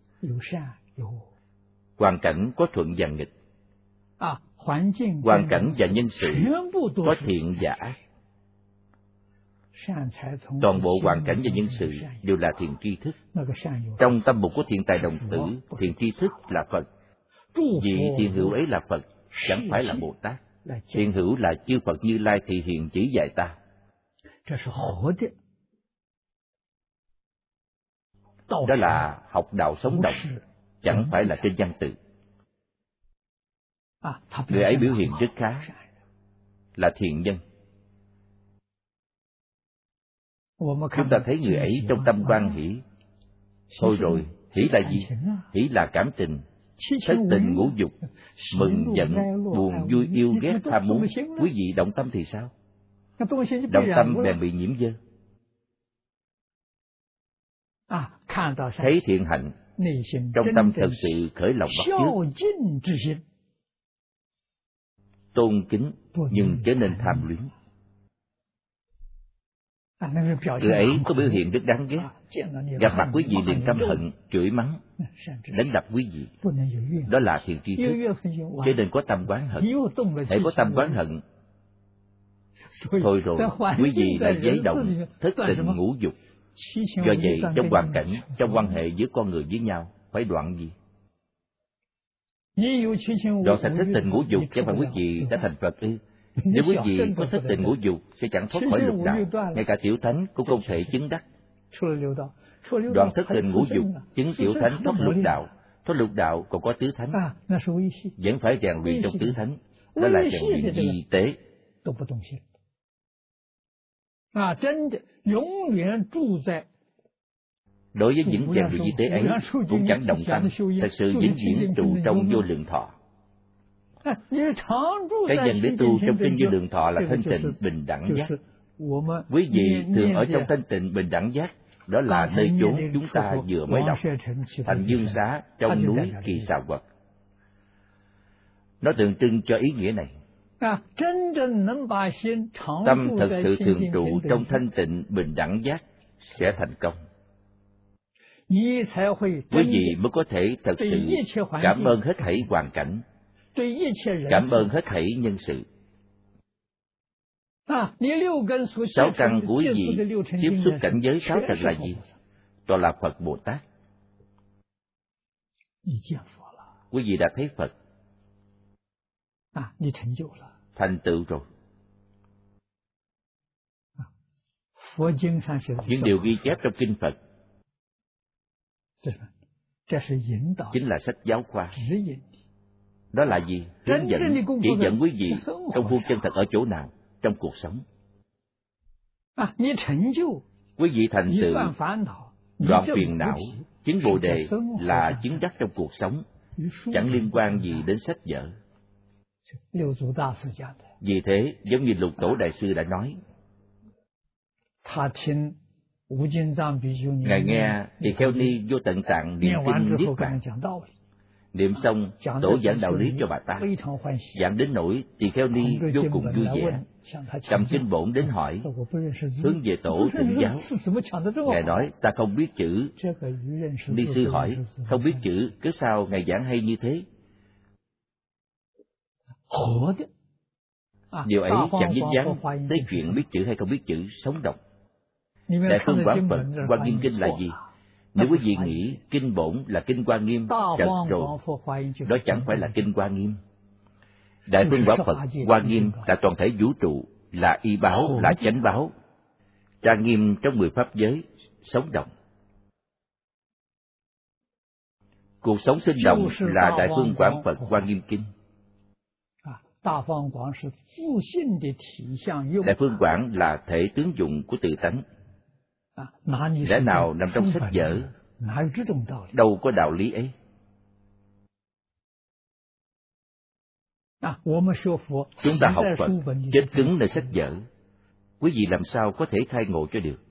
Hoàn cảnh có thuận và nghịch, hoàn cảnh và nhân sự có thiện và ác. Toàn bộ hoàn cảnh và nhân sự đều là thiện tri thức. Trong tâm mục của Thiện Tài Đồng Tử, thiện tri thức là Phật. Vì thiện hữu ấy là Phật, chẳng phải là Bồ Tát. Thiện hữu là chư Phật Như Lai thị hiện chỉ dạy ta. Đó là học đạo sống động, chẳng phải là trên văn tự. Người ấy biểu hiện rất khá, là thiện nhân. Chúng ta thấy người ấy trong tâm quan hỷ. Thôi rồi, hỷ là gì? Hỷ là cảm tình, thất tình ngũ dục, mừng giận, buồn vui yêu ghét tham muốn. Quý vị động tâm thì sao? Động tâm bèn bị nhiễm dơ. Thấy thiện hạnh, trong tâm thật sự khởi lòng bắt chước, tôn kính nhưng trở nên tham luyến. Người ấy có biểu hiện rất đáng ghét. Gặp mặt quý vị liền căm hận, chửi mắng, đánh đập quý vị. Đó là thiện tri thức, cho nên có tâm oán hận. Hễ có tâm oán hận, thôi rồi, quý vị lại giấy động thất tình ngũ dục. Do vậy, trong hoàn cảnh, trong quan hệ giữa con người với nhau, phải đoạn gì? Đoạn sạch thất tình ngũ dục, chẳng phải quý vị đã thành Phật ư? Nếu quý vị có thất tình ngũ dục, sẽ chẳng thoát khỏi lục đạo. Ngay cả tiểu thánh cũng không thể chứng đắc. Đoạn thất tình ngũ dục, chứng tiểu thánh thoát lục đạo. Thoát lục đạo còn có tứ thánh, vẫn phải rèn luyện trong tứ thánh. Đó là rèn luyện di tế. Đối với những rèn luyện di tế ấy, cũng chẳng động tâm, thật sự vĩnh viễn trụ trong vô lượng thọ. Cái nhân để tu trong kinh Vô Lượng Thọ là thanh tịnh bình đẳng giác. Quý vị thường ở trong thanh tịnh bình đẳng giác, đó là nơi chốn chúng ta vừa mới đọc, thành Dương Xá trong núi Kỳ Xà Quật. Nó tượng trưng cho ý nghĩa này. Tâm thật sự thường trụ trong thanh tịnh bình đẳng giác sẽ thành công. Quý vị mới có thể thật sự cảm ơn hết thảy hoàn cảnh, cảm ơn hết thảy nhân sự. 6 căn của quý vị tiếp xúc cảnh giới 6 trần là gì? Đó là Phật Bồ Tát. Quý vị đã thấy Phật, thành tựu rồi. Những điều ghi chép trong kinh Phật chính là sách giáo khoa. Đó là gì? Hướng dẫn, chỉ dẫn quý vị công phu chân thật ở chỗ nào trong cuộc sống. Quý vị thành tựu đoạn phiền não, chứng Bồ Đề là chứng đắc trong cuộc sống, chẳng liên quan gì đến sách vở. Vì thế, giống như Lục Tổ Đại Sư đã nói, Ngài nghe Tỳ Kheo Ni Vô Tận Tạng niệm kinh Niết Bàn. Niệm xong, Tổ giảng đạo lý cho bà ta, giảng đến nỗi Tỳ Kheo Ni vô cùng vui vẻ, cầm kinh bổn đến hỏi, hướng về Tổ thỉnh giáo. Ngài nói, ta không biết chữ. Ni sư hỏi, không biết chữ, cớ sao Ngài giảng hay như thế? Điều ấy chẳng dính dáng tới chuyện biết chữ hay không biết chữ, sống động. Đại Phương Quán Phật Hoa Nghiêm Kinh là gì? Nếu quý vị nghĩ kinh bổn là kinh Hoa Nghiêm, trật rồi, đó chẳng phải là kinh Hoa Nghiêm. Đại Phương Quán Phật Hoa Nghiêm là toàn thể vũ trụ, là y báo, là chánh báo, trang nghiêm trong 10 pháp giới, sống động. Cuộc sống sinh động là Đại Phương Quán Phật Hoa Nghiêm Kinh. Đại Phương Quán là thể tướng dụng của tự tánh. Lẽ nào nằm trong sách vở, Đâu có đạo lý ấy. Chúng ta học Phật chết cứng nơi sách vở, quý vị làm sao có thể khai ngộ cho được?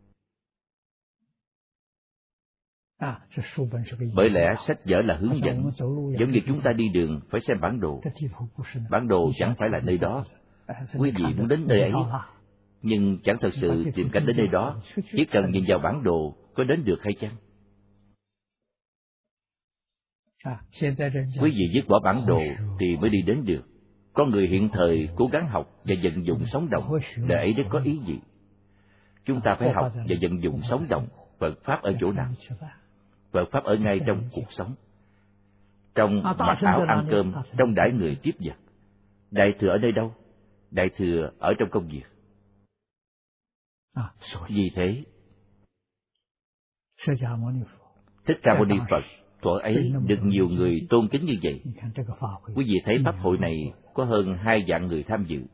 Bởi lẽ sách vở là hướng dẫn, giống như chúng ta đi đường phải xem bản đồ. Bản đồ chẳng phải là nơi đó. Quý vị muốn đến nơi ấy, nhưng chẳng thật sự tìm cách đến nơi đó, chỉ cần nhìn vào bản đồ có đến được hay chăng? Quý vị dứt bỏ bản đồ thì mới đi đến được. Con người hiện thời cố gắng học và vận dụng sống động, để ấy đấy có ý gì? Chúng ta phải học và vận dụng sống động. Phật Pháp ở chỗ nào? Phật Pháp ở ngay trong cuộc sống, trong mặc áo ăn cơm, trong đãi người tiếp vật. Đại thừa ở nơi đâu? Đại thừa ở trong công việc. Vì thế, Thích Ca Mâu Ni Phật thuở ấy được nhiều người tôn kính như vậy. Quý vị thấy pháp hội này có hơn 2 vạn người tham dự.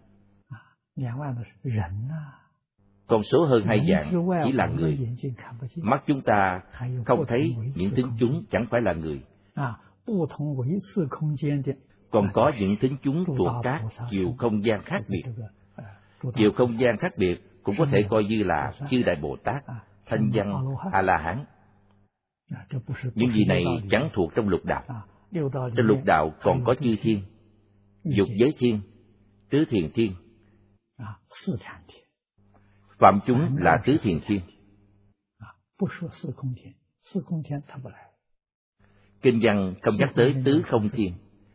Con số hơn 2 vạn chỉ là người. Mắt chúng ta không thấy những thính chúng chẳng phải là người. Còn có những thính chúng thuộc các chiều không gian khác biệt. Chiều không gian khác biệt cũng có thể coi như là chư Đại Bồ Tát, Thanh Văn, A-la-hán. Những gì này chẳng thuộc trong lục đạo. Trong lục đạo còn có chư thiên, dục giới thiên, tứ thiền thiên. Phạm chúng là tứ thiền thiên. Kinh văn không nhắc tới tứ không thiên,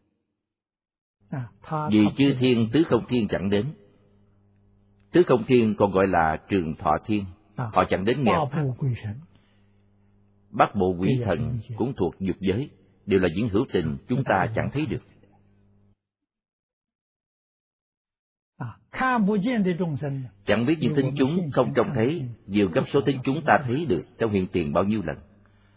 vì chư thiên tứ không thiên chẳng đến. Tứ không thiên còn gọi là Trường Thọ Thiên, họ chẳng đến nghe pháp. Bát bộ quỷ thần cũng thuộc dục giới, đều là những hữu tình chúng ta chẳng thấy được. Chẳng biết những thính chúng không trông thấy nhiều gấp số thính chúng ta thấy được trong hiện tiền bao nhiêu lần.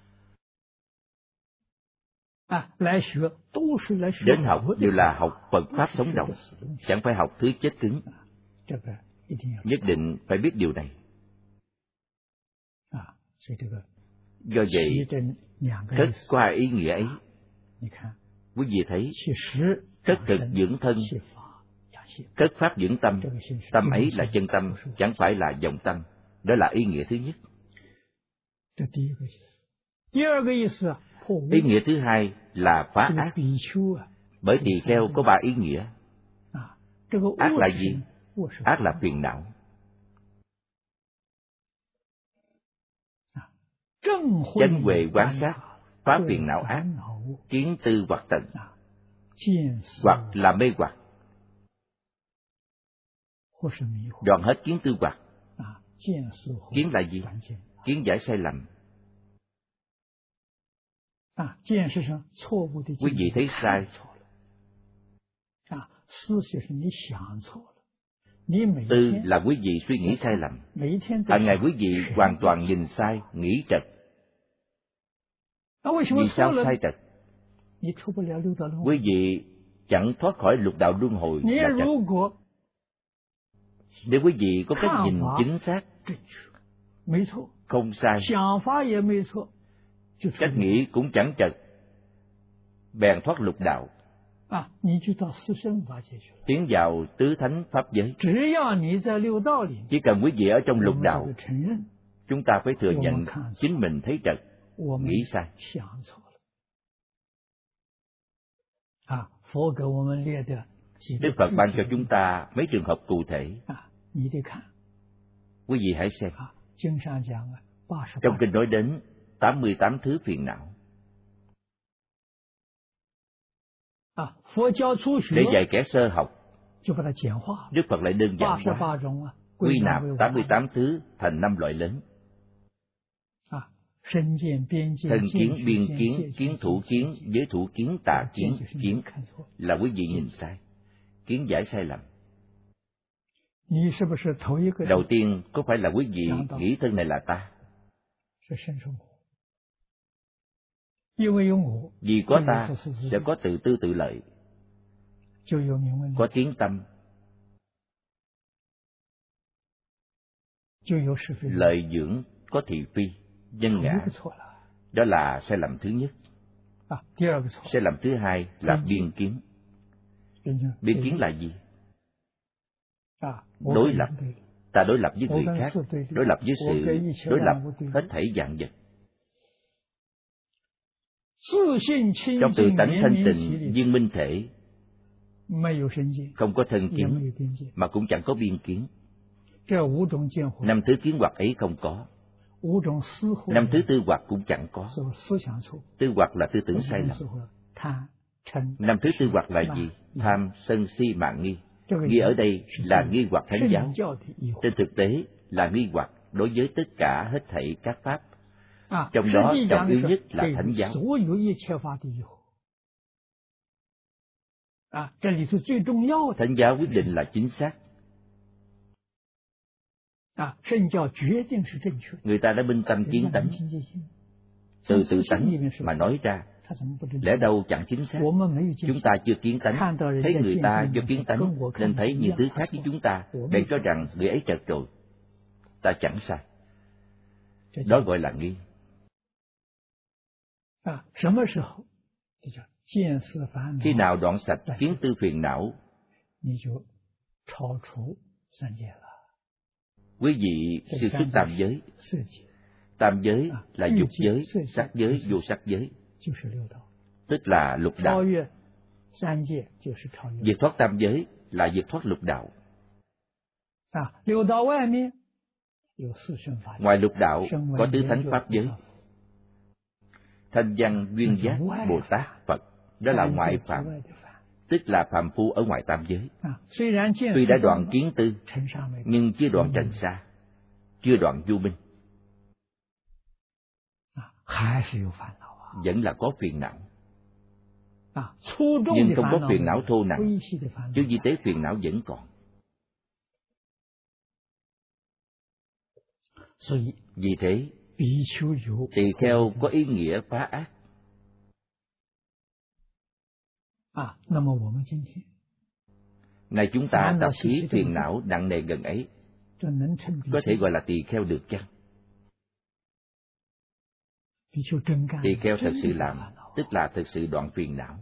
Đến học đều là học Phật Pháp sống động, chẳng phải học thứ chết cứng. Nhất định phải biết điều này. Do vậy, khất có 2 ý nghĩa ấy. Quý vị thấy, khất thực dưỡng thân, khất pháp dưỡng tâm. Tâm ấy là chân tâm, chẳng phải là vọng tâm. Đó là ý nghĩa thứ nhất. Ý nghĩa thứ hai là phá ác. Bởi tỳ kheo có 3 ý nghĩa. Ác là gì? Ác là phiền não. Chánh huệ quán sát, phá phiền não ác, kiến tư hoặc tận, hoặc là mê hoặc, đoạn hết kiến tư hoặc. Kiến là gì? Kiến giải sai lầm. Quý vị thấy sai. Tư là quý vị suy nghĩ sai lầm. Hàng ngày quý vị hoàn toàn nhìn sai, nghĩ trật. Vì sao sai trật? Quý vị chẳng thoát khỏi lục đạo luân hồi là trật. Nếu quý vị có cách nhìn chính xác, không sai, cách nghĩ cũng chẳng trật, bèn thoát lục đạo, tiến vào tứ thánh pháp giới. Chỉ cần quý vị ở trong lục đạo, chúng ta phải thừa nhận chính mình thấy trật, nghĩ sai. Đức Phật ban cho chúng ta mấy trường hợp cụ thể. Quý vị hãy xem. Trong kinh nói đến 88 thứ phiền não. Để dạy kẻ sơ học, Đức Phật lại đơn giản hóa, quy nạp 88 thứ thành 5 loại lớn. Thân kiến, biên kiến, kiến thủ kiến, giới thủ kiến, tà kiến, kiến là quý vị nhìn sai, kiến giải sai lầm. Đầu tiên, có phải là quý vị nghĩ thân này là ta? Vì có ta, sẽ có tự tư tự lợi, có tiếng tâm, lợi dưỡng, có thị phi, nhân ngã. Đó là sai lầm thứ nhất. Sai lầm thứ hai là biên kiến. Biên kiến là gì? Đối lập. Ta đối lập với người khác, đối lập với sự, đối lập hết thảy vạn vật. Trong tự tánh thanh tịnh viên minh thể, không có thân kiến, mà cũng chẳng có biên kiến. 5 thứ kiến hoặc ấy không có. 5 thứ tư hoặc cũng chẳng có. Tư hoặc là tư tưởng sai lầm. 5 thứ tư hoặc là gì? Tham, sân, si, mạn, nghi. Nghi ở đây là nghi hoặc thánh giáo. Trên thực tế là nghi hoặc đối với tất cả hết thảy các pháp. Trong đó trọng yếu nhất là thánh giáo. Thánh giáo quyết định là chính xác. Người ta đã minh tâm kiến tánh. Từ tự tánh mà nói ra, lẽ đâu chẳng chính xác. Chúng ta chưa kiến tánh, thấy người ta do kiến tánh nên thấy những thứ khác với chúng ta, bèn cho rằng người ấy trật rồi. Ta chẳng sai. Đó gọi là nghi. Khi nào đoạn sạch kiến tư phiền não, quý vị siêu xuất tam giới. Tam giới là dục giới, sắc giới, vô sắc giới, tức là lục đạo. Vượt thoát tam giới là vượt thoát lục đạo. Ngoài lục đạo có tứ thánh pháp giới. Thanh văn, duyên giác, Bồ Tát, Phật, đó là ngoại phạm, tức là phàm phu ở ngoài tam giới. Tuy đã đoạn kiến tư, nhưng chưa đoạn trần sa, chưa đoạn vô minh, vẫn là có phiền não. Nhưng không có phiền não thô nặng, chứ vi tế phiền não vẫn còn. Vì thế, tỳ kheo có ý nghĩa phá ác. Này chúng ta tập khí phiền não nặng nề gần ấy, có thể gọi là tỳ kheo được chăng? Tỳ kheo thật sự làm, tức là thật sự đoạn phiền não.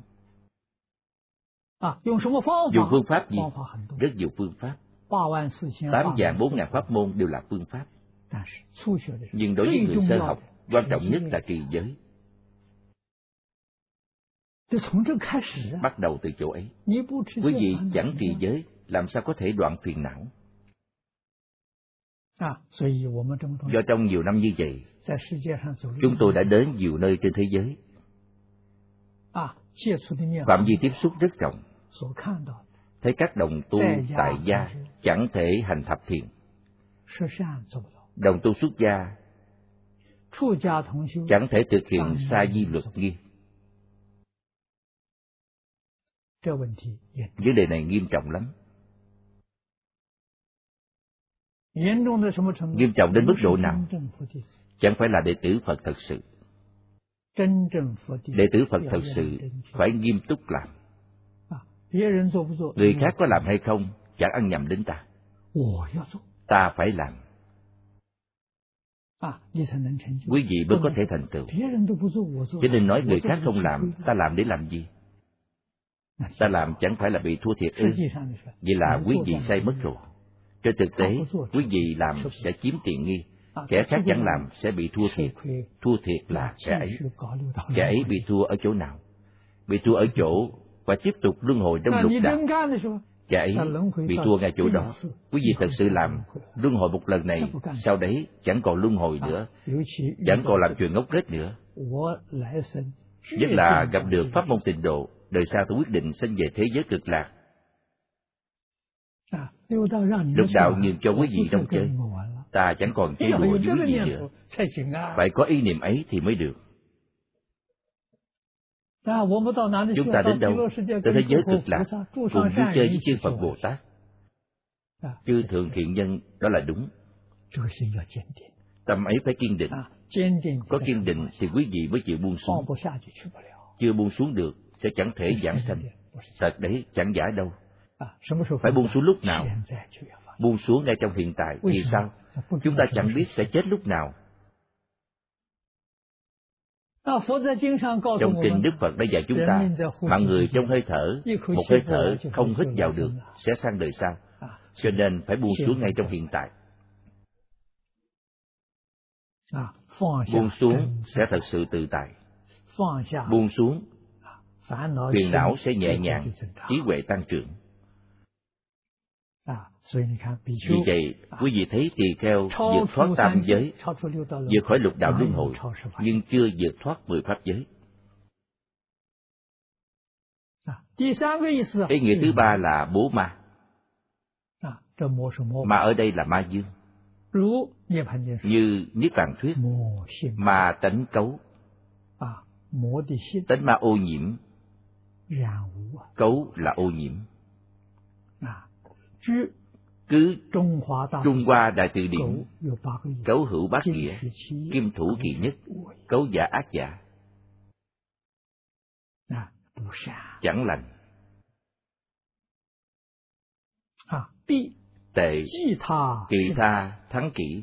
Dùng phương pháp gì? Rất nhiều phương pháp. 8.400.000 pháp môn đều là phương pháp. Nhưng đối với người sơ học, quan trọng nhất là trì giới. Bắt đầu từ chỗ ấy. Quý vị chẳng trì giới, làm sao có thể đoạn phiền não? Do trong nhiều năm như vậy, chúng tôi đã đến nhiều nơi trên thế giới. Phạm vi tiếp xúc rất rộng. Thấy các đồng tu tại gia chẳng thể hành thập thiện. Đồng tu xuất gia chẳng thể thực hiện sa di luật nghiêm. Vấn đề này nghiêm trọng lắm. Nghiêm trọng đến mức độ nào? Chẳng phải là đệ tử Phật thật sự. Đệ tử Phật thật sự phải nghiêm túc làm. Người khác có làm hay không chẳng ăn nhầm đến ta. Ta phải làm. Quý vị mới có thể thành tựu. Cho nên nói người khác không làm, ta làm để làm gì? Ta làm chẳng phải là bị thua thiệt ư? Vậy là quý vị sai mất rồi. Trên thực tế, quý vị làm sẽ chiếm tiện nghi. Kẻ khác chẳng làm sẽ bị thua thiệt. Thua thiệt là kẻ ấy. Kẻ ấy bị thua ở chỗ nào? Bị thua ở chỗ và tiếp tục luân hồi trong lục đạo. Kẻ ấy bị thua ngay chỗ đó. Quý vị thật sự làm luân hồi một lần này, sau đấy chẳng còn luân hồi nữa, chẳng còn làm chuyện ngốc nghếch nữa. Nhất là gặp được pháp môn tịnh độ, đời sau tôi quyết định sinh về thế giới cực lạc. Lục đạo nhường cho quý vị trong chơi, ta chẳng còn chơi đùa với quý vị nữa. Phải có ý niệm ấy thì mới được. Chúng ta đến đâu? Tới thế giới cực lạc, cùng vui chơi với chư Phật Bồ Tát, chư thượng thiện nhân, đó là đúng. Tâm ấy phải kiên định. Có kiên định thì quý vị mới chịu buông xuống. Chưa buông xuống được sẽ chẳng thể giảng sanh. Thật đấy, chẳng giả đâu. Phải buông xuống lúc nào? Buông xuống ngay trong hiện tại. Vì sao? Chúng ta chẳng biết sẽ chết lúc nào. Trong kinh Đức Phật đã dạy chúng ta, mạng người trong hơi thở, một hơi thở không hít vào được sẽ sang đời sau, cho nên phải buông xuống ngay trong hiện tại. Buông xuống sẽ thật sự tự tại. Buông xuống, phiền não sẽ nhẹ nhàng, trí huệ tăng trưởng. Vì vậy, quý vị thấy tỳ kheo vượt thoát tam giới, vượt khỏi lục đạo luân hồi, nhưng chưa vượt thoát 10 pháp giới. Ý nghĩa thứ ba là bố ma. Mà ở đây là ma dương. Như Niết Bàn thuyết, ma tánh cấu. Tánh ma ô nhiễm, cấu là ô nhiễm. Cứ Trung Hoa Đại Từ Điển, cấu hữu bát nghĩa, kim thủ kỳ nhất, cấu giả ác giả. Chẳng lành. Tệ, kỳ tha, thắng kỷ.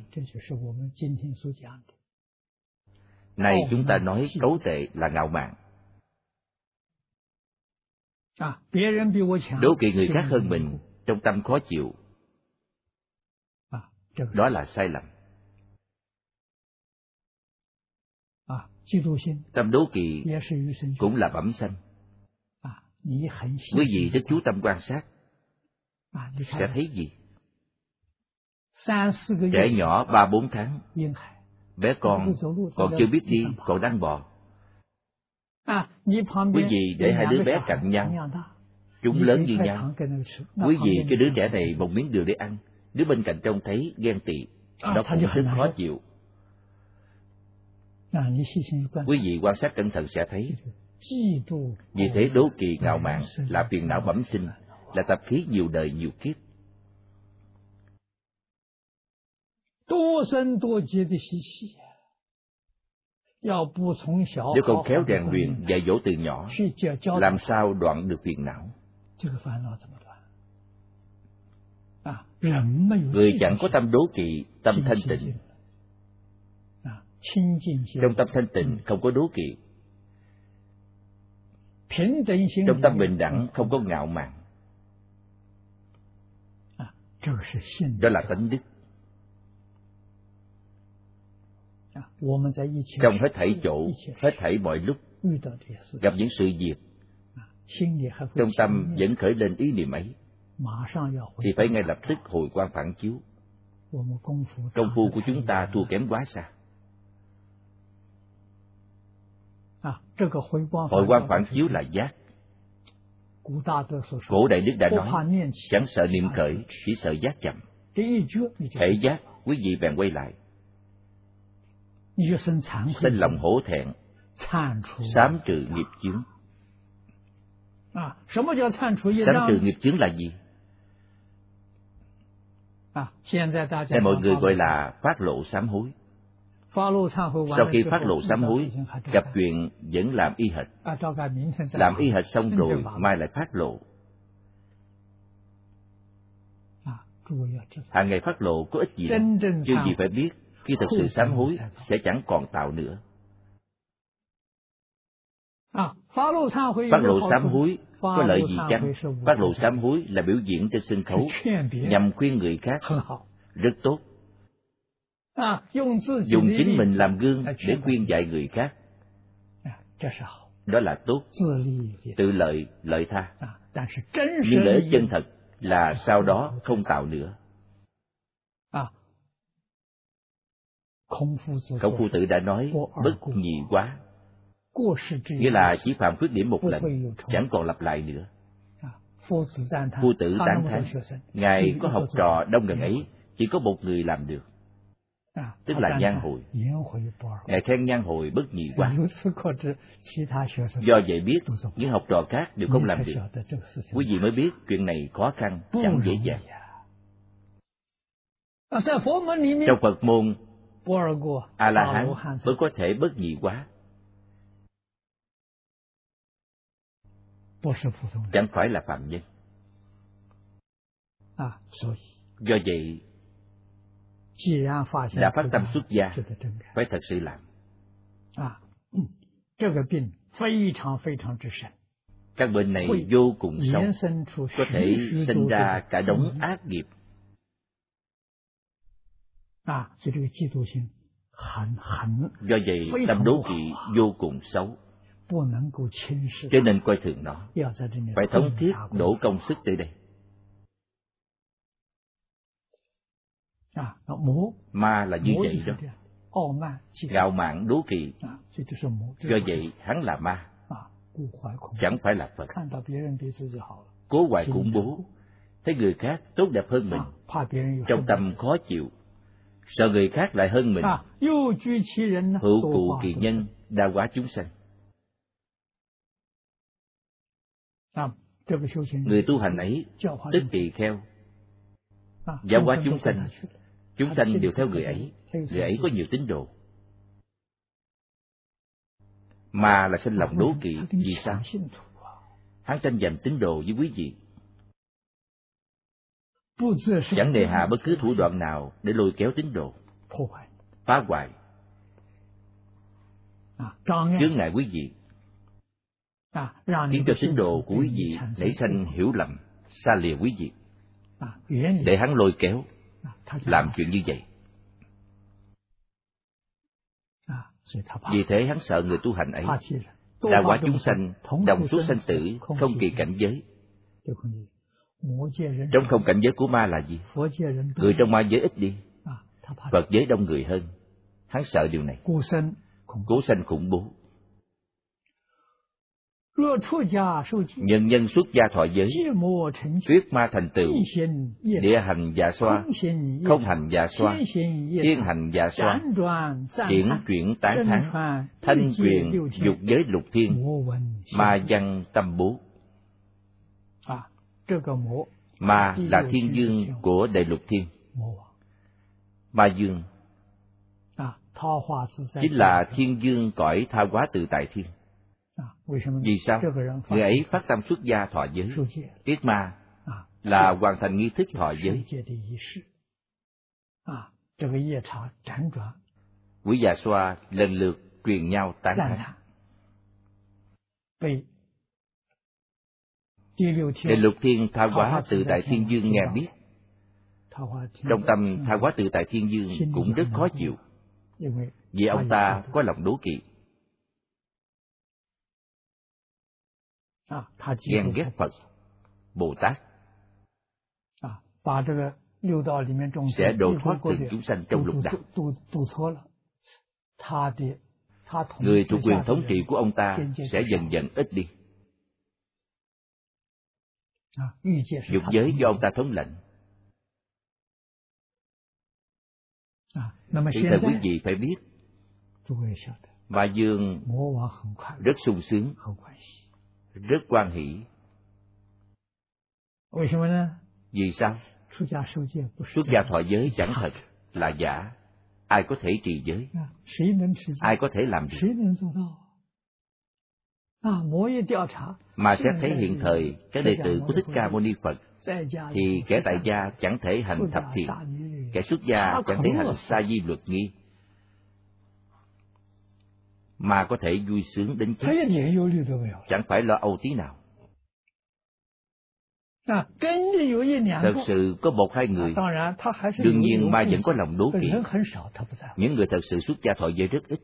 Này chúng ta nói cấu tệ là ngạo mạn. Đố kỵ người khác hơn mình, trong tâm khó chịu. Đó là sai lầm. Tâm đố kỵ cũng là bẩm sanh. Quý vị rất chú tâm quan sát, sẽ thấy gì? Trẻ nhỏ 3-4 tháng, bé con còn chưa biết đi, còn đang bò. Quý vị để hai đứa bé cạnh nhau, chúng lớn như nhau. Quý vị cho đứa trẻ này một miếng đường để ăn, đứa bên cạnh trông thấy ghen tị, nó cũng rất khó chịu. Quý vị quan sát cẩn thận sẽ thấy. Vì thế đố kỵ ngạo mạn là phiền não bẩm sinh, là tập khí nhiều đời nhiều kiếp. Nếu không khéo rèn luyện dạy dỗ từ nhỏ, làm sao đoạn được phiền não? Người chẳng có tâm đố kỵ, tâm thanh tịnh. Trong tâm thanh tịnh không có đố kỵ. Trong tâm bình đẳng không có ngạo mạn. Đó là tánh đức. Trong hết thảy chỗ, hết thảy mọi lúc, gặp những sự việc, trong tâm vẫn khởi lên ý niệm ấy, thì phải ngay lập tức hồi quang phản chiếu. Công phu của chúng ta thua kém quá xa. Hồi quang phản chiếu là giác. Cổ Đại Đức đã nói, chẳng sợ niệm khởi, chỉ sợ giác chậm. Hễ giác, quý vị bèn quay lại. Sinh lòng hổ thẹn, sám trừ nghiệp chướng. Sám trừ nghiệp chướng là gì? Đây mọi người gọi là phát lộ sám hối. Sau khi phát lộ sám hối, gặp chuyện vẫn làm y hệt. Làm y hệt xong rồi, mai lại phát lộ. Hàng ngày phát lộ có ích gì đâu. Chứ gì phải biết, khi thật sự sám hối sẽ chẳng còn tạo nữa. Phát lộ sám hối có lợi gì chăng? Phát lộ sám hối là biểu diễn trên sân khấu nhằm khuyên người khác, rất tốt. Dùng chính mình làm gương để khuyên dạy người khác, đó là tốt. Tự lợi, lợi tha. Nhưng lợi ích chân thật là sau đó không tạo nữa. Khổng Phu Tử đã nói bất nhị quá, nghĩa là chỉ phạm khuyết điểm một lần, chẳng còn lặp lại nữa. Phu Tử tán thán, ngài có học trò đông gần ấy, chỉ có một người làm được, tức là Nhan Hồi. Ngài khen Nhan Hồi bất nhị quá. Do vậy biết những học trò khác đều không làm được. Quý vị mới biết chuyện này khó khăn, chẳng dễ dàng. Trong Phật môn, A-la-hán mới có thể bất nhị quá, chẳng phải là phạm nhân. Do vậy, đã phát tâm xuất gia, phải thật sự làm. Căn bệnh này vô cùng sâu, có thể sinh ra cả đống ác nghiệp. Do vậy tâm đố kỵ vô cùng xấu, cho nên coi thường nó, phải thống thiết đổ công sức tới đây. Ma là như vậy đó, ngạo mạn đố kỵ, do vậy hắn là ma, chẳng phải là Phật. Cố hoài khủng bố, thấy người khác tốt đẹp hơn mình, trong tâm khó chịu, sợ người khác lại hơn mình. Hữu cụ kỳ nhân, đa hóa chúng sanh. Người tu hành ấy tức tỳ kheo, giáo hóa chúng sanh đều theo người ấy. Người ấy có nhiều tín đồ. Mà là sinh lòng đố kỵ. Vì sao? Hắn tranh giành tín đồ với quý vị, chẳng nề hà bất cứ thủ đoạn nào để lôi kéo tín đồ, phá hoại, chướng ngại quý vị, khiến cho tín đồ của quý vị nảy sanh hiểu lầm, xa lìa quý vị, để hắn lôi kéo làm chuyện như vậy. Vì thế hắn sợ người tu hành ấy đa hóa chúng sanh, đồng suốt sanh tử, không kỳ cảnh giới. Trong không cảnh giới của ma là gì? Người trong ma giới ít đi, Phật giới đông người hơn. Hắn sợ điều này, cố sanh khủng bố. Nhân xuất gia thọ giới, tuyết ma thành tựu, địa hành dạ xoa, không hành dạ xoa, thiên hành dạ xoa, triển chuyển tán thán, thanh truyền dục giới lục thiên, ma văn tâm bố. Ma là thiên dương của đại lục thiên. Ma dương chính là thiên dương cõi tha hóa tự tại thiên. Vì sao? Người ấy phát tâm xuất gia thọ giới. Tiết ma là hoàn thành nghi thức thọ giới. Quỷ già xoa lần lượt truyền nhau tán thán. Đại lục thiên tha hóa tự tại thiên dương nghe biết, trong tâm tha hóa tự tại thiên dương cũng rất khó chịu, vì ông ta có lòng đố kỵ, ghen ghét Phật, Bồ Tát, sẽ độ thoát từng chúng sanh trong lục đạo. Người thuộc quyền thống trị của ông ta sẽ dần dần ít đi. Dục giới do ông ta thống lệnh. Thì thời quý vị phải biết, Ma dương rất sung sướng, rất hoan hỷ. Vì sao? Xuất gia thọ giới chẳng thật, là giả. Ai có thể trì giới? Ai có thể làm được? Mà xét thấy hiện thời các đệ tử của Thích Ca Mâu Ni Phật thì kẻ tại gia chẳng thể hành thập thiện, kẻ xuất gia chẳng thể hành sa di luật nghi, mà có thể vui sướng đến chết, chẳng phải lo âu tí nào. Thật sự có một hai người, đương nhiên ma vẫn có lòng đố kỵ. Những người thật sự xuất gia thọ giới rất ít,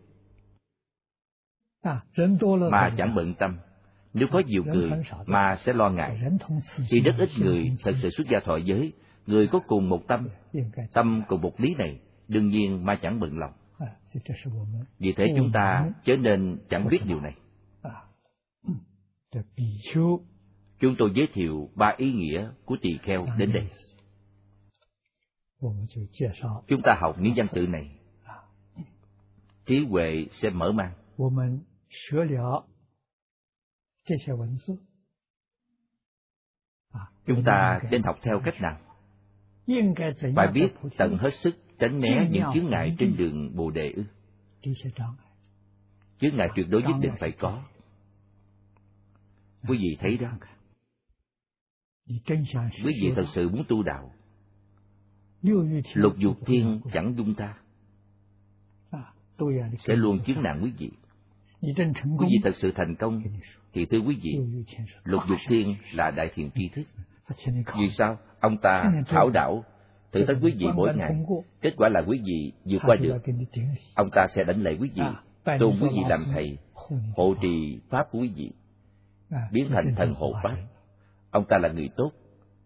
mà chẳng bận tâm. Nếu có nhiều người, ma sẽ lo ngại. Khi rất ít người thật sự xuất gia thọ giới, người có cùng một tâm cùng một lý này, đương nhiên ma chẳng bận lòng. Vì thế chúng ta chớ nên chẳng biết điều này. Chúng tôi giới thiệu 3 ý nghĩa của tỳ kheo đến đây. Chúng ta học những văn tự này, trí huệ sẽ mở mang. Chúng ta nên học theo cách nào? Phải biết tận hết sức tránh né những chướng ngại trên đường Bồ Đề ư? Chướng ngại tuyệt đối nhất định phải có. Quý vị thấy đó, quý vị thật sự muốn tu đạo, lục dục thiên chẳng dung ta, sẽ luôn chướng nạn quý vị. Quý vị thật sự thành công thì thưa quý vị, Lục Dục Thiên là đại thiện tri thức. Vì sao? Ông ta khảo đảo, thử thách quý vị mỗi ngày. Kết quả là quý vị vượt qua được. Ông ta sẽ đánh lệ quý vị, tôn quý vị làm thầy, hộ trì pháp của quý vị, biến thành thần hộ pháp. Ông ta là người tốt,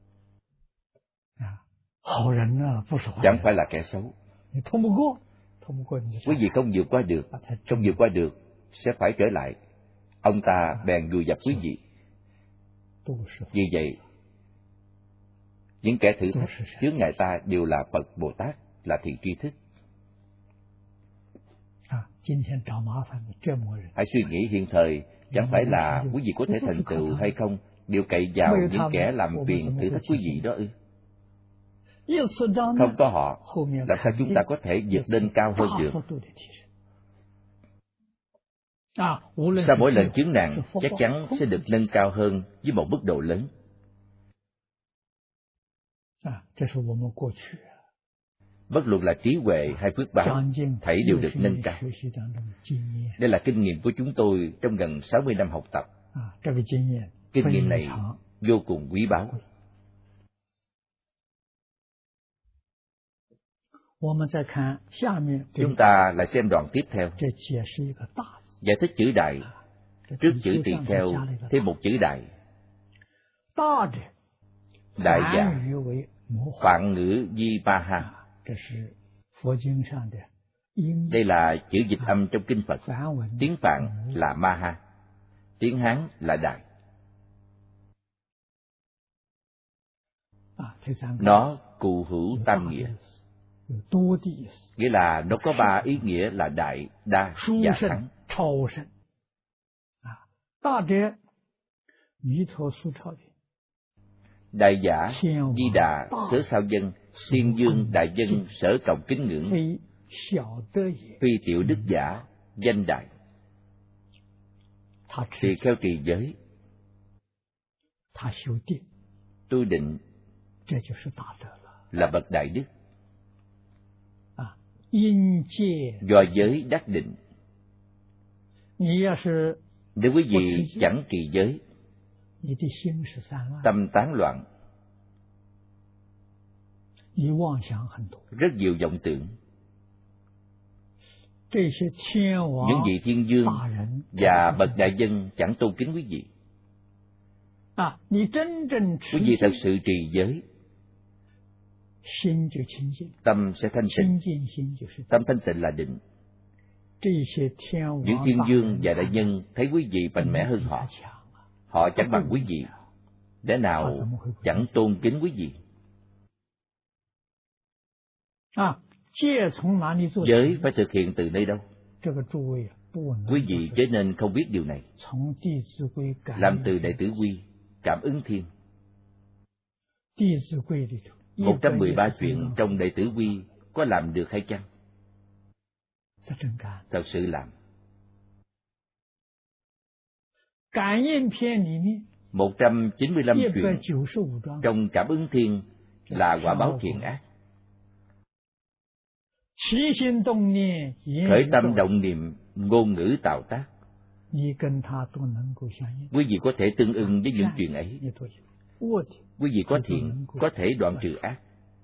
chẳng phải là kẻ xấu. Quý vị không vượt qua được, không vượt qua được sẽ phải trở lại. Ông ta bèn vùi dập quý vị. Vì vậy, những kẻ thử thách chướng ngại ta đều là Phật Bồ Tát, là thiện tri thức. Hãy suy nghĩ hiện thời, chẳng phải là quý vị có thể thành tựu hay không đều cậy vào những kẻ làm phiền thử thách quý vị đó ư? Không có họ, làm sao chúng ta có thể vượt lên cao hơn được? Sau mỗi lần chướng nạn, chắc chắn sẽ được nâng cao hơn với một mức độ lớn. Bất luận là trí huệ hay phước báo, thảy đều được nâng cao. Đây là kinh nghiệm của chúng tôi trong gần 60 năm học tập. Kinh nghiệm này vô cùng quý báu. Chúng ta lại xem đoạn tiếp theo. Giải thích chữ đại. Trước chữ tỳ kheo thêm một chữ đại. Đại giả, Phạn ngữ Vipaha. Đây là chữ dịch âm trong kinh Phật. Tiếng Phạn là Maha, tiếng Hán là Đại. Nó cụ hữu tam nghĩa, nghĩa là nó có ba ý nghĩa là đại, đa và thắng. Đại giả, Di Đà, Sở Sao Dân, Thiên Dương Đại Dân sở trọng kính ngưỡng, phi tiểu đức giả, danh đại. Tỳ kheo trì giới, tu định, là bậc đại đức. Do giới đắc định. Nếu quý vị chẳng trì giới, tâm tán loạn, rất nhiều vọng tưởng. Những vị thiên dương và bậc đại dân chẳng tôn kính quý vị. Quý vị thật sự trì giới, tâm sẽ thanh tịnh. Tâm thanh tịnh là định. Những thiên dương và đại nhân thấy quý vị mạnh mẽ hơn họ. Họ chẳng bằng quý vị, lẽ nào chẳng tôn kính quý vị? Giới phải thực hiện từ nơi đâu? Quý vị chớ nên không biết điều này. Làm từ Đệ Tử Quy, Cảm Ứng Thiên. 113 chuyện trong Đệ Tử Quy có làm được hay chăng? Thật sự làm. 195 chuyện trong Cảm Ứng Thiên là quả báo thiện ác. Khởi tâm động niệm, ngôn ngữ tạo tác, quý vị có thể tương ưng với những chuyện ấy. Quý vị có thiện, có thể đoạn trừ ác.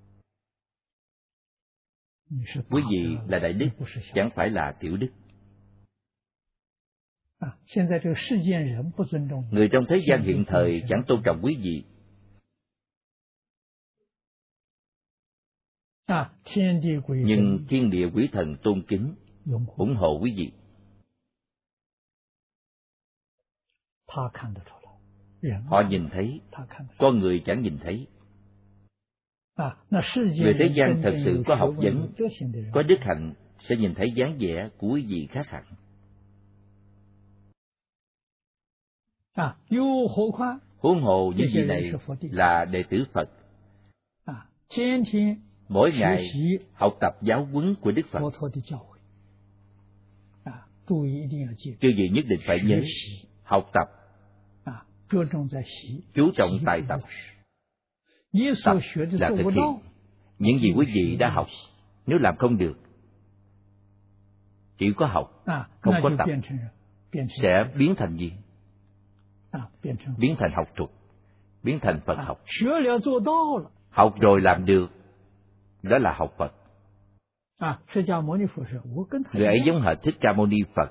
Quý vị là đại đức, chẳng phải là tiểu đức. Người trong thế gian hiện thời chẳng tôn trọng quý vị. Nhưng thiên địa quỷ thần tôn kính, ủng hộ quý vị. Họ nhìn thấy, con người chẳng nhìn thấy. Người thế gian thật sự có học vấn, có đức hạnh sẽ nhìn thấy dáng vẻ của quý vị khác hẳn. Huống hồ những vị này là đệ tử Phật, mỗi ngày học tập giáo huấn của Đức Phật. Chư vị nhất định phải nhớ, học tập chú trọng tại tập. Tập là thực hiện. Những gì quý vị đã học, nếu làm không được, chỉ có học, không có tập, sẽ biến thành gì? Biến thành học thuật, biến thành Phật học. Học rồi làm được, đó là học Phật. Người ấy giống hệt Thích Ca Mâu Ni Phật.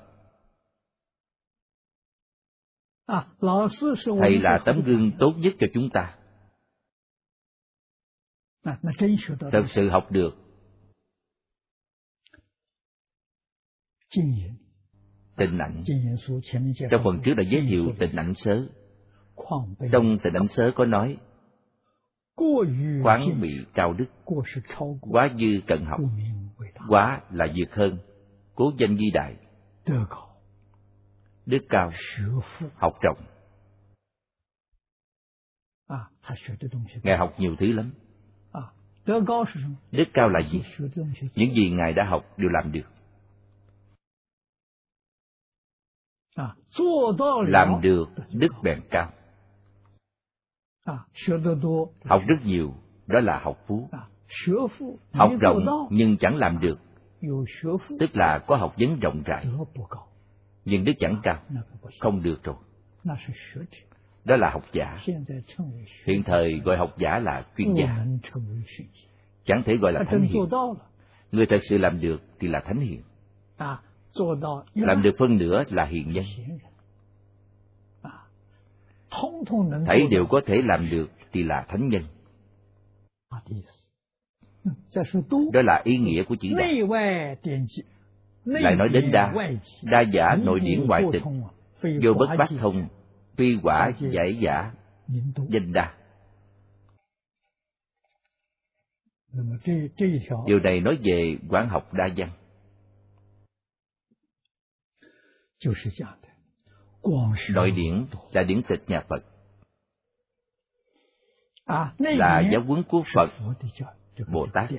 Thầy là tấm gương tốt nhất cho chúng ta. Thật sự học được. Tịnh ảnh. Trong phần trước đã giới thiệu tịnh ảnh sớ. Trong tịnh ảnh sớ có nói: quán bị cao đức, quá dư cận học. Quá là vượt hơn, cố danh ghi đại. Đức cao, học rộng. Ngài học nhiều thứ lắm. Đức cao là gì? Những gì Ngài đã học đều làm được. Làm được, đức bèn cao. Học rất nhiều, đó là học phú. Học rộng nhưng chẳng làm được, tức là có học vấn rộng rãi, nhưng đức chẳng cao, không được rồi. Đó là học giả. Hiện thời gọi học giả là chuyên gia, chẳng thể gọi là thánh hiền. Người thật sự làm được thì là thánh hiền. Làm được phân nửa là hiền nhân. Thảy đều có thể làm được thì là thánh nhân. Đó là ý nghĩa của chữ đa. Lại nói đến đa, đa giả nội điển ngoại tịch, vô bất bát thông, phi quả giải giả, danh đa. Điều này nói về quán học đa văn. Nội điển là điển tịch nhà Phật, là giáo huấn của Phật, Bồ Tát.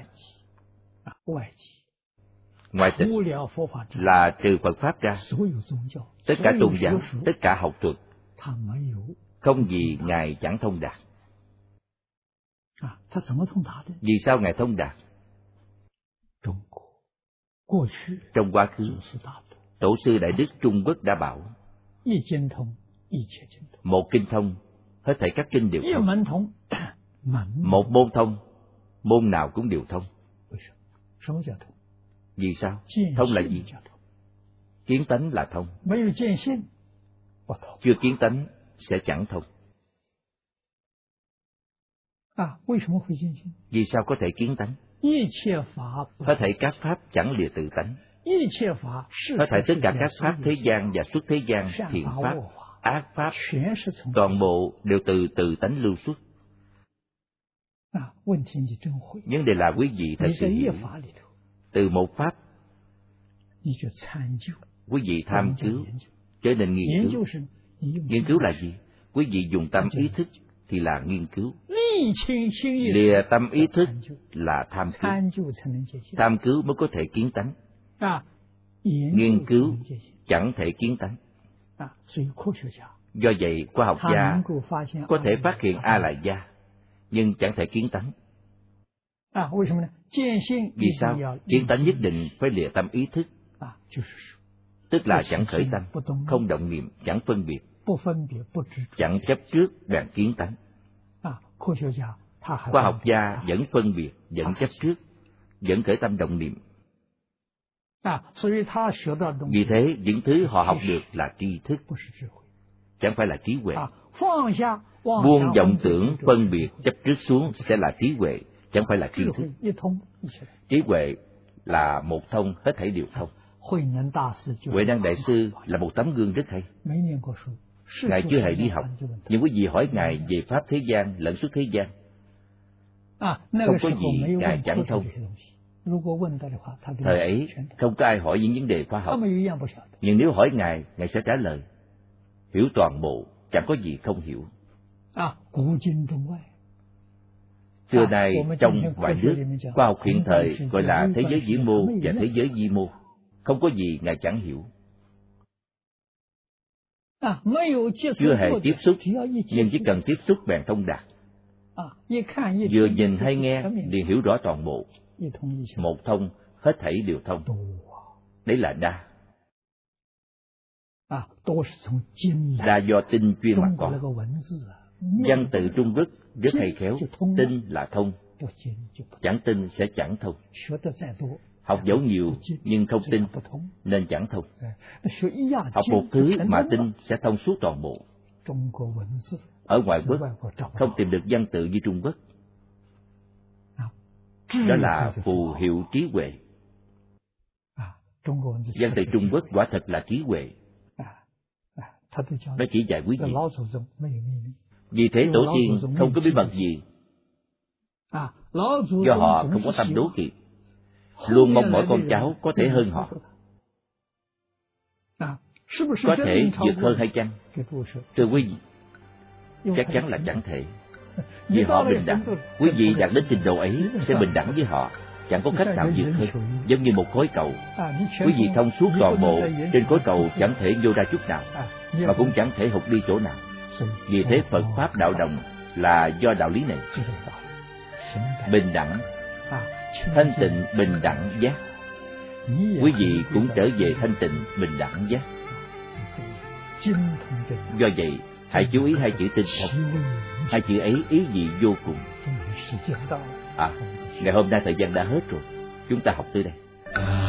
Ngoại tịch là trừ Phật Pháp ra, tất cả tôn giáo, tất cả học thuật, không gì Ngài chẳng thông đạt. Vì sao Ngài thông đạt? Trong quá khứ, Tổ sư Đại Đức Trung Quốc đã bảo: một kinh thông, hết thảy các kinh đều thông. Một môn thông, môn nào cũng đều thông. Vì sao? Thông là gì? Kiến tánh là thông. Chưa kiến tánh sẽ chẳng thông. Vì sao có thể kiến tánh? Hết thảy các pháp chẳng lìa tự tánh. Hết thảy tất cả các pháp thế gian và xuất thế gian, thiện pháp, ác pháp, toàn bộ đều từ tự tánh lưu xuất. Vấn đề là quý vị thật sự hiểu. Từ một pháp, quý vị tham cứu, trở nên nghiên cứu. Nghiên cứu là gì? Quý vị dùng tâm ý thức thì là nghiên cứu. Lìa tâm ý thức là tham cứu. Tham cứu mới có thể kiến tánh. Nghiên cứu chẳng thể kiến tánh. Do vậy, khoa học gia có thể phát hiện A lại gia, nhưng chẳng thể kiến tánh. Vì sao? Kiến tánh nhất định phải lìa tâm ý thức, tức là chẳng khởi tâm, không động niệm, chẳng phân biệt, chẳng chấp trước bèn kiến tánh. Khoa học gia vẫn phân biệt, vẫn chấp trước, vẫn khởi tâm động niệm. Vì thế, những thứ họ học được là tri thức, chẳng phải là trí huệ. Buông vọng tưởng, phân biệt, chấp trước xuống sẽ là trí huệ, chẳng phải là tri thức. Trí huệ là một thông, hết thảy đều thông. Huệ Năng Đại Sư là một tấm gương rất hay. Ngài chưa hề đi học, nhưng quý vị hỏi Ngài về pháp thế gian lẫn xuất thế gian, không có gì Ngài chẳng thông. Thời ấy không có ai hỏi những vấn đề khoa học, nhưng nếu hỏi Ngài, Ngài sẽ trả lời. Hiểu toàn bộ, chẳng có gì không hiểu. Xưa nay trong ngoài nước, khoa học hiện thời gọi là thế giới vĩ mô và thế giới vi mô, không có gì Ngài chẳng hiểu. Chưa hề tiếp xúc, nhưng chỉ cần tiếp xúc bèn thông đạt. Vừa nhìn hay nghe liền hiểu rõ toàn bộ. Một thông, hết thảy đều thông. Đấy là đa. là do tinh chuyên mà có. Văn tự Trung Quốc rất hay khéo, tinh là thông, chẳng tinh sẽ chẳng thông. Học dẫu nhiều nhưng không tinh nên chẳng thông. Học một thứ mà tinh sẽ thông suốt toàn bộ. Ở ngoại quốc không tìm được văn tự như Trung Quốc. Đó là phù hiệu trí huệ. Văn tự Trung Quốc quả thật là trí huệ. Nó chỉ dạy quý vị. Vì thế tổ tiên không có bí mật gì. Do họ không có tâm đố kỵ, luôn mong mỏi con cháu có thể hơn họ. Có thể vượt hơn hay chăng? Thưa quý vị, chắc chắn là chẳng thể. Vì họ bình đẳng. Quý vị đạt đến trình độ ấy sẽ bình đẳng với họ, chẳng có cách nào vượt hơn. Giống như một khối cầu, quý vị thông suốt toàn bộ, trên khối cầu chẳng thể nhô ra chút nào, mà cũng chẳng thể hụt đi chỗ nào. Vì thế Phật Pháp đạo đồng là do đạo lý này. Bình đẳng, thanh tịnh bình đẳng giác. Quý vị cũng trở về thanh tịnh bình đẳng giác. Do vậy, hãy chú ý hai chữ tinh thông. Hai chữ ấy ý vị vô cùng. Ngày hôm nay thời gian đã hết rồi, chúng ta học tới đây.